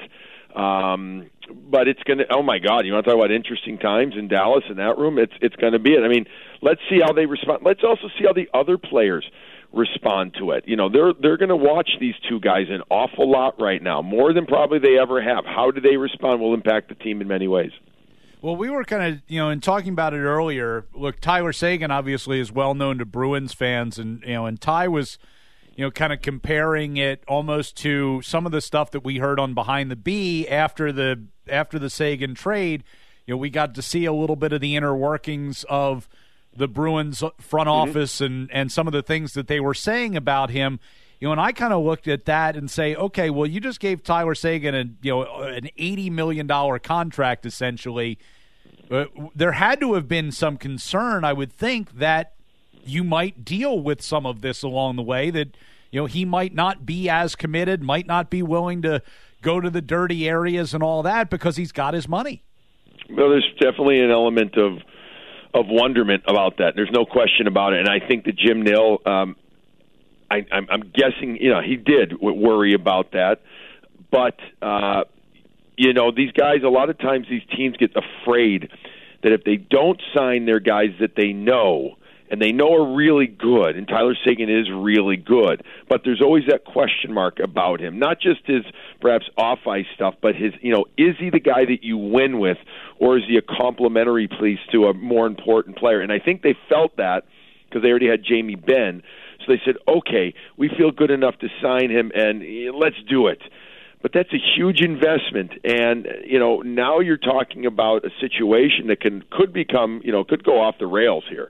but it's going to, oh my God, you want to talk about interesting times in Dallas in that room? It's going to be it. I mean, let's see how they respond. Let's also see how the other players respond to it. They're going to watch these 2 guys an awful lot right now, more than probably they ever have. How do they respond will impact the team in many ways. Well, we were kind of, in talking about it earlier, look, Tyler Seguin obviously is well known to Bruins fans, and, and Ty was, kind of comparing it almost to some of the stuff that we heard on Behind the B after the Seguin trade. We got to see a little bit of the inner workings of the Bruins front office and some of the things that they were saying about him. And I kind of looked at that and say, okay, well, you just gave Tyler Seguin an $80 million contract essentially. There had to have been some concern, I would think, that you might deal with some of this along the way, that he might not be as committed, might not be willing to go to the dirty areas and all that because he's got his money. Well, there's definitely an element of wonderment about that. There's no question about it. And I think that Jim Nill, I'm guessing, he did worry about that. But, these guys, a lot of times these teams get afraid that if they don't sign their guys that they know, and they know are really good, and Tyler Seguin is really good, but there's always that question mark about him. Not just his perhaps off-ice stuff, but his, is he the guy that you win with, or is he a complementary piece to a more important player? And I think they felt that because they already had Jamie Benn. So they said, okay, we feel good enough to sign him, and let's do it. But that's a huge investment, and now you're talking about a situation that could become, could go off the rails here.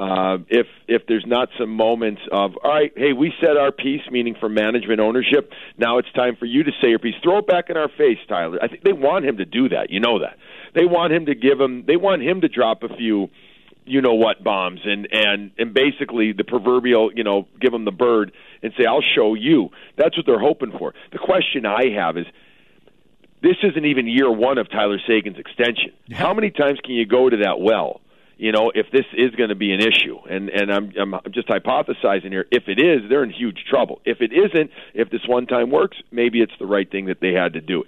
If there's not some moments of, all right, hey, we said our piece, meaning for management ownership, now it's time for you to say your piece. Throw it back in our face, Tyler. I think they want him to do that. You know that. They want him to drop a few what bombs and basically the proverbial, give them the bird and say, I'll show you. That's what they're hoping for. The question I have is, this isn't even year one of Tyler Seguin's extension. Yeah. How many times can you go to that well? If this is going to be an issue, and I'm just hypothesizing here, if it is, they're in huge trouble. If it isn't, if this one time works, maybe it's the right thing that they had to do.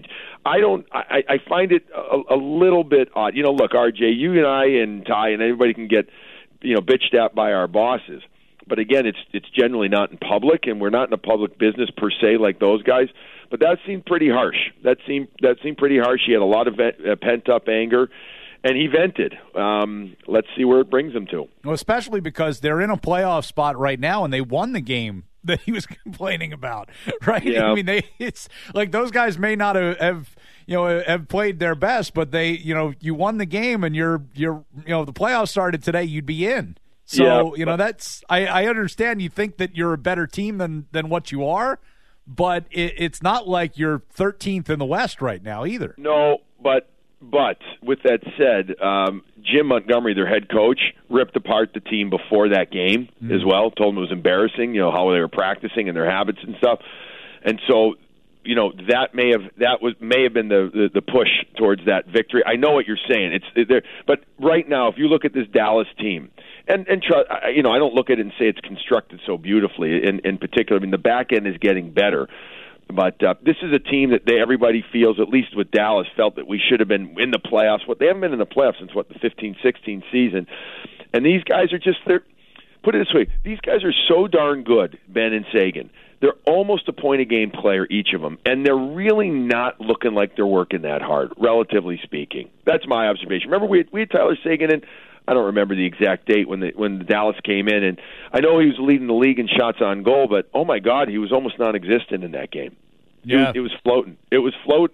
I find it a little bit odd. Look, RJ, you and I and Ty and everybody can get, bitched at by our bosses. But again, it's generally not in public, and we're not in a public business per se like those guys. But that seemed pretty harsh. That seemed pretty harsh. He had a lot of pent up anger. And he vented. Let's see where it brings him to. Well, especially because they're in a playoff spot right now, and they won the game that he was complaining about, right? Yeah. I mean, it's like those guys may not have played their best, but they, you won the game, and the playoffs started today, you'd be in. So, that's I understand you think that you're a better team than what you are, but it's not like you're 13th in the West right now either. No, But with that said, Jim Montgomery, their head coach, ripped apart the team before that game as well. Told them it was embarrassing, how they were practicing and their habits and stuff. And so, that may have been the push towards that victory. I know what you're saying. But right now, if you look at this Dallas team, and I don't look at it and say it's constructed so beautifully. In particular, I mean, the back end is getting better. But this is a team that everybody feels, at least with Dallas, felt that we should have been in the playoffs. They haven't been in the playoffs since, the 15-16 season. And these guys are put it this way, these guys are so darn good, Ben and Seguin. They're almost a point-a-game player, each of them. And they're really not looking like they're working that hard, relatively speaking. That's my observation. Remember, we had Tyler Seguin in, I don't remember the exact date when the Dallas came in, and I know he was leading the league in shots on goal, but oh my God, he was almost non-existent in that game. Yeah. It was floating. It was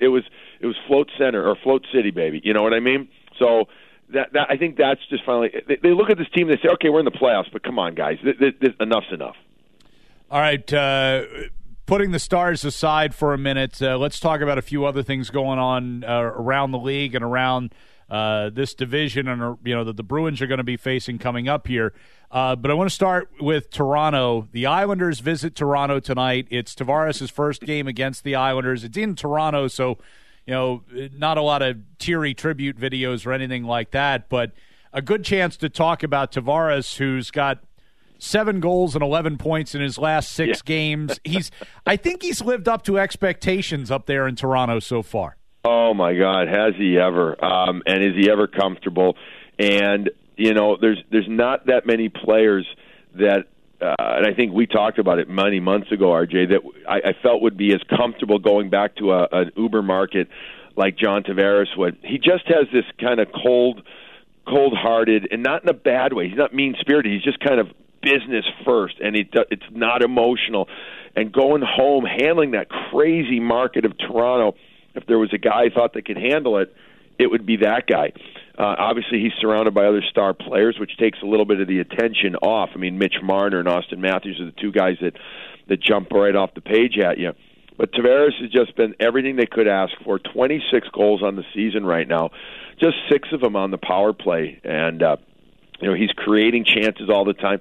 float center or float city, baby. You know what I mean? So that I think that's just finally they look at this team and they say, okay, we're in the playoffs, but come on, guys, enough's enough. All right. Putting the Stars aside for a minute, let's talk about a few other things going on around the league and around this division, and that the Bruins are going to be facing coming up here. But I want to start with Toronto. The Islanders visit Toronto tonight. It's Tavares' first game against the Islanders. It's in Toronto, so not a lot of teary tribute videos or anything like that, but a good chance to talk about Tavares, who's got 7 goals and 11 points in his last 6 games. I think he's lived up to expectations up there in Toronto so far. Oh, my God, has he ever? And is he ever comfortable? And, there's not that many players that, and I think we talked about it many months ago, RJ, that I felt would be as comfortable going back to an Uber market like John Tavares would. He just has this kind of cold-hearted, and not in a bad way. He's not mean-spirited. He's just kind of business first, and it's not emotional. And going home, handling that crazy market of Toronto, if there was a guy I thought that could handle it, it would be that guy. Obviously, he's surrounded by other star players, which takes a little bit of the attention off. I mean, Mitch Marner and Austin Matthews are the 2 guys that jump right off the page at you. But Tavares has just been everything they could ask for. 26 goals on the season right now, just 6 of them on the power play. And, he's creating chances all the time.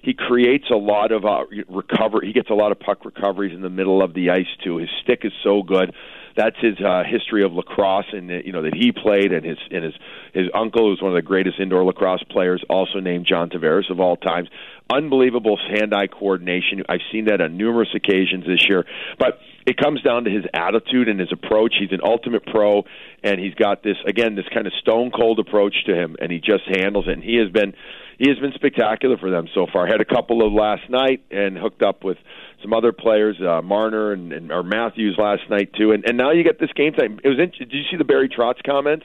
He creates a lot of recovery. He gets a lot of puck recoveries in the middle of the ice too. His stick is so good. That's his history of lacrosse, and that he played, and his uncle, who's one of the greatest indoor lacrosse players, also named John Tavares of all times. Unbelievable hand-eye coordination. I've seen that on numerous occasions this year. But it comes down to his attitude and his approach. He's an ultimate pro, and he's got this kind of stone-cold approach to him, and he just handles it. And he has been spectacular for them so far. Had a couple of last night and hooked up with some other players, Marner or Matthews last night too. And now you get this game time. It was did you see the Barry Trotz comments?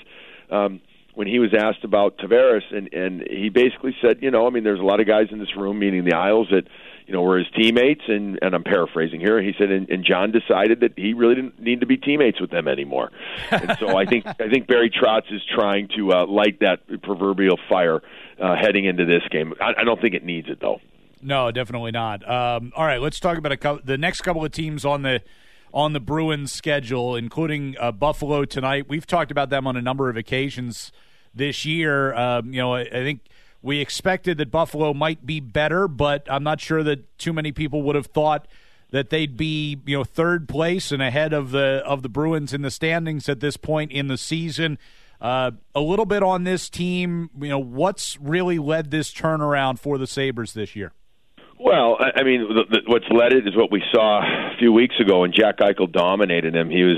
When he was asked about Tavares, and he basically said, there's a lot of guys in this room, meaning the Isles, that were his teammates, and I'm paraphrasing here. He said, and John decided that he really didn't need to be teammates with them anymore. And so I think Barry Trotz is trying to light that proverbial fire heading into this game. I don't think it needs it though. No, definitely not. All right, let's talk about the next couple of teams on the Bruins schedule, including Buffalo tonight. We've talked about them on a number of occasions this year. I think we expected that Buffalo might be better, but I'm not sure that too many people would have thought that they'd be, third place and ahead of the Bruins in the standings at this point in the season. A little bit on this team, what's really led this turnaround for the Sabres this year? Well, what's led it is what we saw a few weeks ago when Jack Eichel dominated him. He was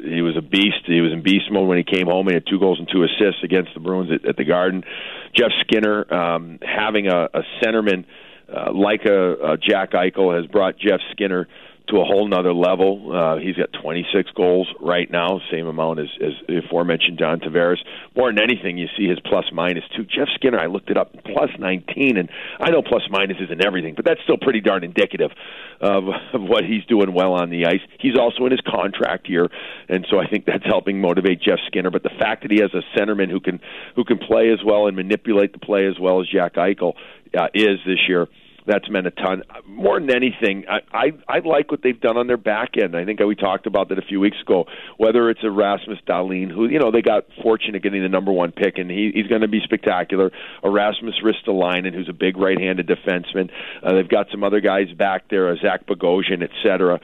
a beast. He was in beast mode when he came home. He had 2 goals and 2 assists against the Bruins at the Garden. Jeff Skinner, having a centerman like a Jack Eichel, has brought Jeff Skinner to a whole nother level. He's got 26 goals right now, same amount as the aforementioned John Tavares. More than anything, you see his plus-minus, too. Jeff Skinner, I looked it up, plus 19, and I know plus-minus isn't everything, but that's still pretty darn indicative of what he's doing well on the ice. He's also in his contract year, and so I think that's helping motivate Jeff Skinner. But the fact that he has a centerman who can play as well and manipulate the play as well as Jack Eichel is this year, that's meant a ton. More than anything, I like what they've done on their back end. I think we talked about that a few weeks ago, whether it's Erasmus Dahlin, who, they got fortunate getting the number 1 pick, and he's going to be spectacular. Erasmus Ristolainen, who's a big right-handed defenseman. They've got some other guys back there, Zach Bogosian, et cetera.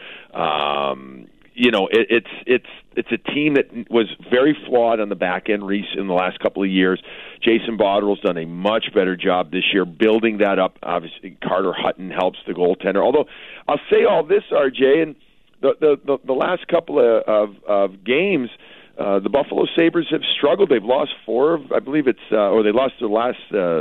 It's a team that was very flawed on the back end in the last couple of years. Jason Botterill's done a much better job this year building that up. Obviously, Carter Hutton helps the goaltender. Although I'll say all this, RJ, and the last couple of games, the Buffalo Sabres have struggled. They've lost 4, I believe it's, or they lost their last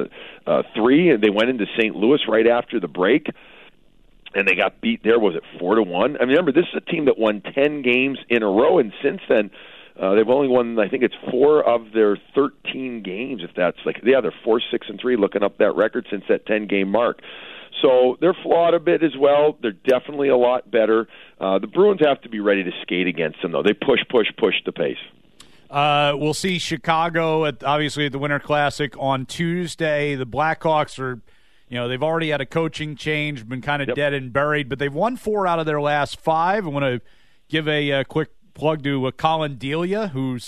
3, and they went into St. Louis right after the break. And they got beat there, was it 4-1? Remember, this is a team that won 10 games in a row, and since then, they've only won, I think it's 4 of their 13 games, if that's they're 4-6-3, looking up that record since that 10-game mark. So they're flawed a bit as well. They're definitely a lot better. The Bruins have to be ready to skate against them, though. They push the pace. We'll see Chicago, obviously, at the Winter Classic on Tuesday. The Blackhawks are... they've already had a coaching change, been kind of dead and buried, but they've won 4 out of their last 5. I want to give a quick plug to Colin Delia, who's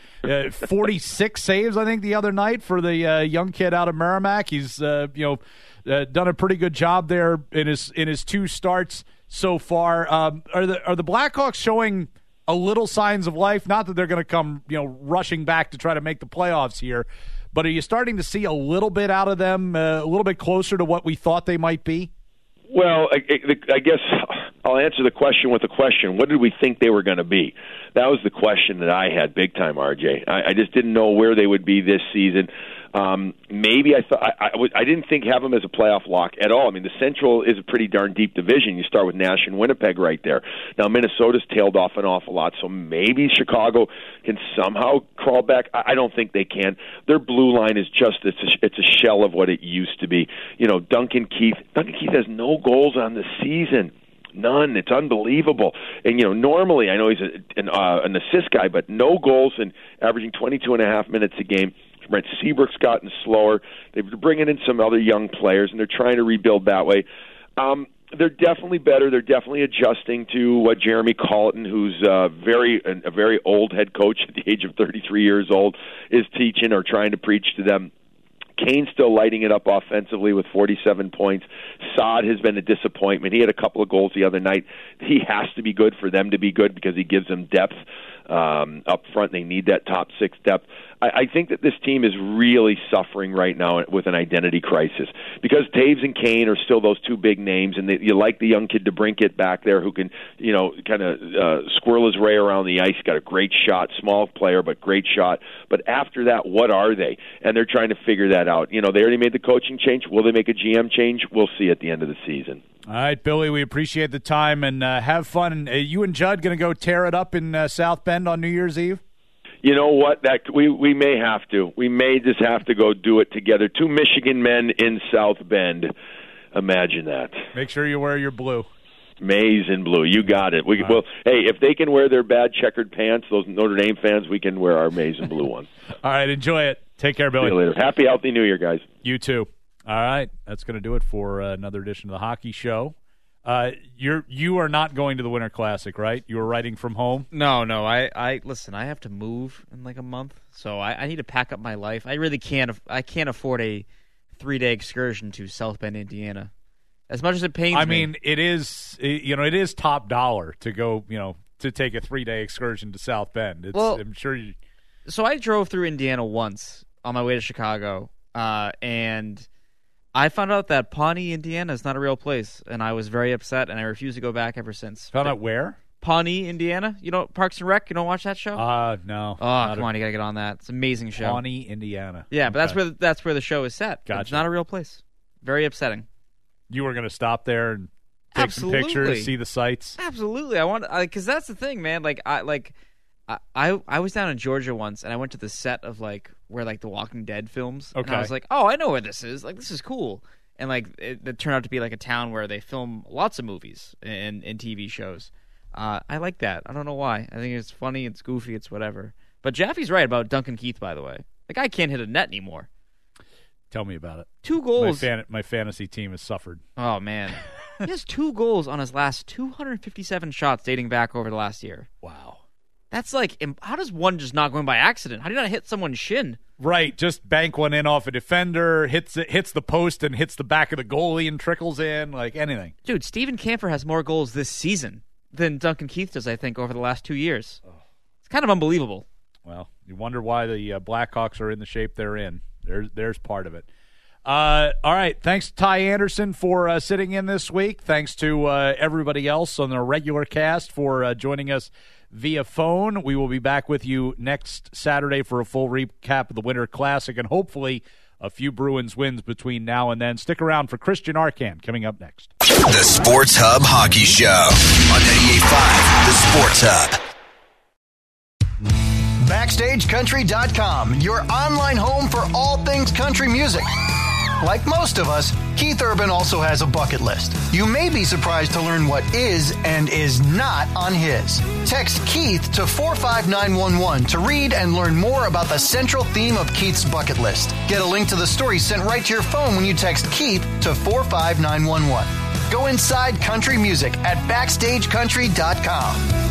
46 saves, I think, the other night for the young kid out of Merrimack. He's done a pretty good job there in his 2 starts so far. Are the Blackhawks showing a little signs of life? Not that they're going to come rushing back to try to make the playoffs here. But are you starting to see a little bit out of them, a little bit closer to what we thought they might be? Well, I guess I'll answer the question with a question. What did we think they were going to be? That was the question that I had big time, RJ. I just didn't know where they would be this season. Maybe I thought I didn't think have them as a playoff lock at all. The Central is a pretty darn deep division. You start with Nash and Winnipeg right there. Now Minnesota's tailed off an awful lot, so maybe Chicago can somehow crawl back. I don't think they can. Their blue line is just it's a shell of what it used to be. Duncan Keith has no goals on the season. None. It's unbelievable. And, normally I know he's an assist guy, but no goals and averaging 22.5 minutes a game. Brent Seabrook's gotten slower. They're bringing in some other young players, and they're trying to rebuild that way. They're definitely better. They're definitely adjusting to what Jeremy Colleton, who's a very old head coach at the age of 33 years old, is teaching or trying to preach to them. Kane's still lighting it up offensively with 47 points. Saad has been a disappointment. He had a couple of goals the other night. He has to be good for them to be good because he gives them depth up front. They need that top six depth. I think that this team is really suffering right now with an identity crisis because Taves and Kane are still those two big names, and you like the young kid DeBrincat back there who can, kind of squirrel his way around the ice. Got a great shot, small player, but great shot. But after that, what are they? And they're trying to figure that out. They already made the coaching change. Will they make a GM change? We'll see at the end of the season. All right, Billy, we appreciate the time, and have fun. You and Judd going to go tear it up in South Bend on New Year's Eve? You know what? That we may have to. We may just have to go do it together. Two Michigan men in South Bend. Imagine that. Make sure you wear your blue. Maize and blue. You got it. Well, hey, if they can wear their bad checkered pants, those Notre Dame fans, we can wear our maize and blue ones. All right, enjoy it. Take care, Billy. See you later. Happy, healthy New Year, guys. You too. All right, that's going to do it for another edition of the Hockey Show. You are not going to the Winter Classic, right? You are writing from home? No. I listen. I have to move in like a month, so I need to pack up my life. I really can't. I can't afford a 3-day excursion to South Bend, Indiana. As much as it pains me. I mean, it is. It is top dollar to go. To take a 3-day excursion to South Bend. I'm sure you. So I drove through Indiana once on my way to Chicago, and I found out that Pawnee, Indiana is not a real place, and I was very upset, and I refuse to go back ever since. Found out where? Pawnee, Indiana. Parks and Rec? You don't watch that show? No. Oh, come on, you got to get on that. It's an amazing show. Pawnee, Indiana. Yeah, but that's where the show is set. Gotcha. It's not a real place. Very upsetting. You were going to stop there and take some pictures, see the sights? Absolutely. I want because that's the thing, man. I was down in Georgia once, and I went to the set of where the Walking Dead films. Okay. And I was like, oh, I know where this is. This is cool. And it turned out to be a town where they film lots of movies and TV shows. I like that. I don't know why. I think it's funny. It's goofy. It's whatever. But Jaffe's right about Duncan Keith. By the way, the guy can't hit a net anymore. Tell me about it. 2 goals. My fantasy team has suffered. Oh man, he has 2 goals on his last 257 shots dating back over the last year. Wow. That's how does one just not go in by accident? How do you not hit someone's shin? Right, just bank one in off a defender, hits the post and hits the back of the goalie and trickles in, anything. Dude, Steven Kampfer has more goals this season than Duncan Keith does, I think, over the last 2 years. Oh. It's kind of unbelievable. Well, you wonder why the Blackhawks are in the shape they're in. There's part of it. All right, thanks to Ty Anderson for sitting in this week. Thanks to everybody else on the regular cast for joining us via phone. We will be back with you next Saturday for a full recap of the Winter Classic and hopefully a few Bruins wins between now and then. Stick around for Christian Arcand coming up next. The Sports Hub Hockey Show on 98.5 The Sports Hub. BackstageCountry.com, your online home for all things country music. Like most of us, Keith Urban also has a bucket list. You may be surprised to learn what is and is not on his. Text Keith to 45911 to read and learn more about the central theme of Keith's bucket list. Get a link to the story sent right to your phone when you text Keith to 45911. Go inside country music at BackstageCountry.com.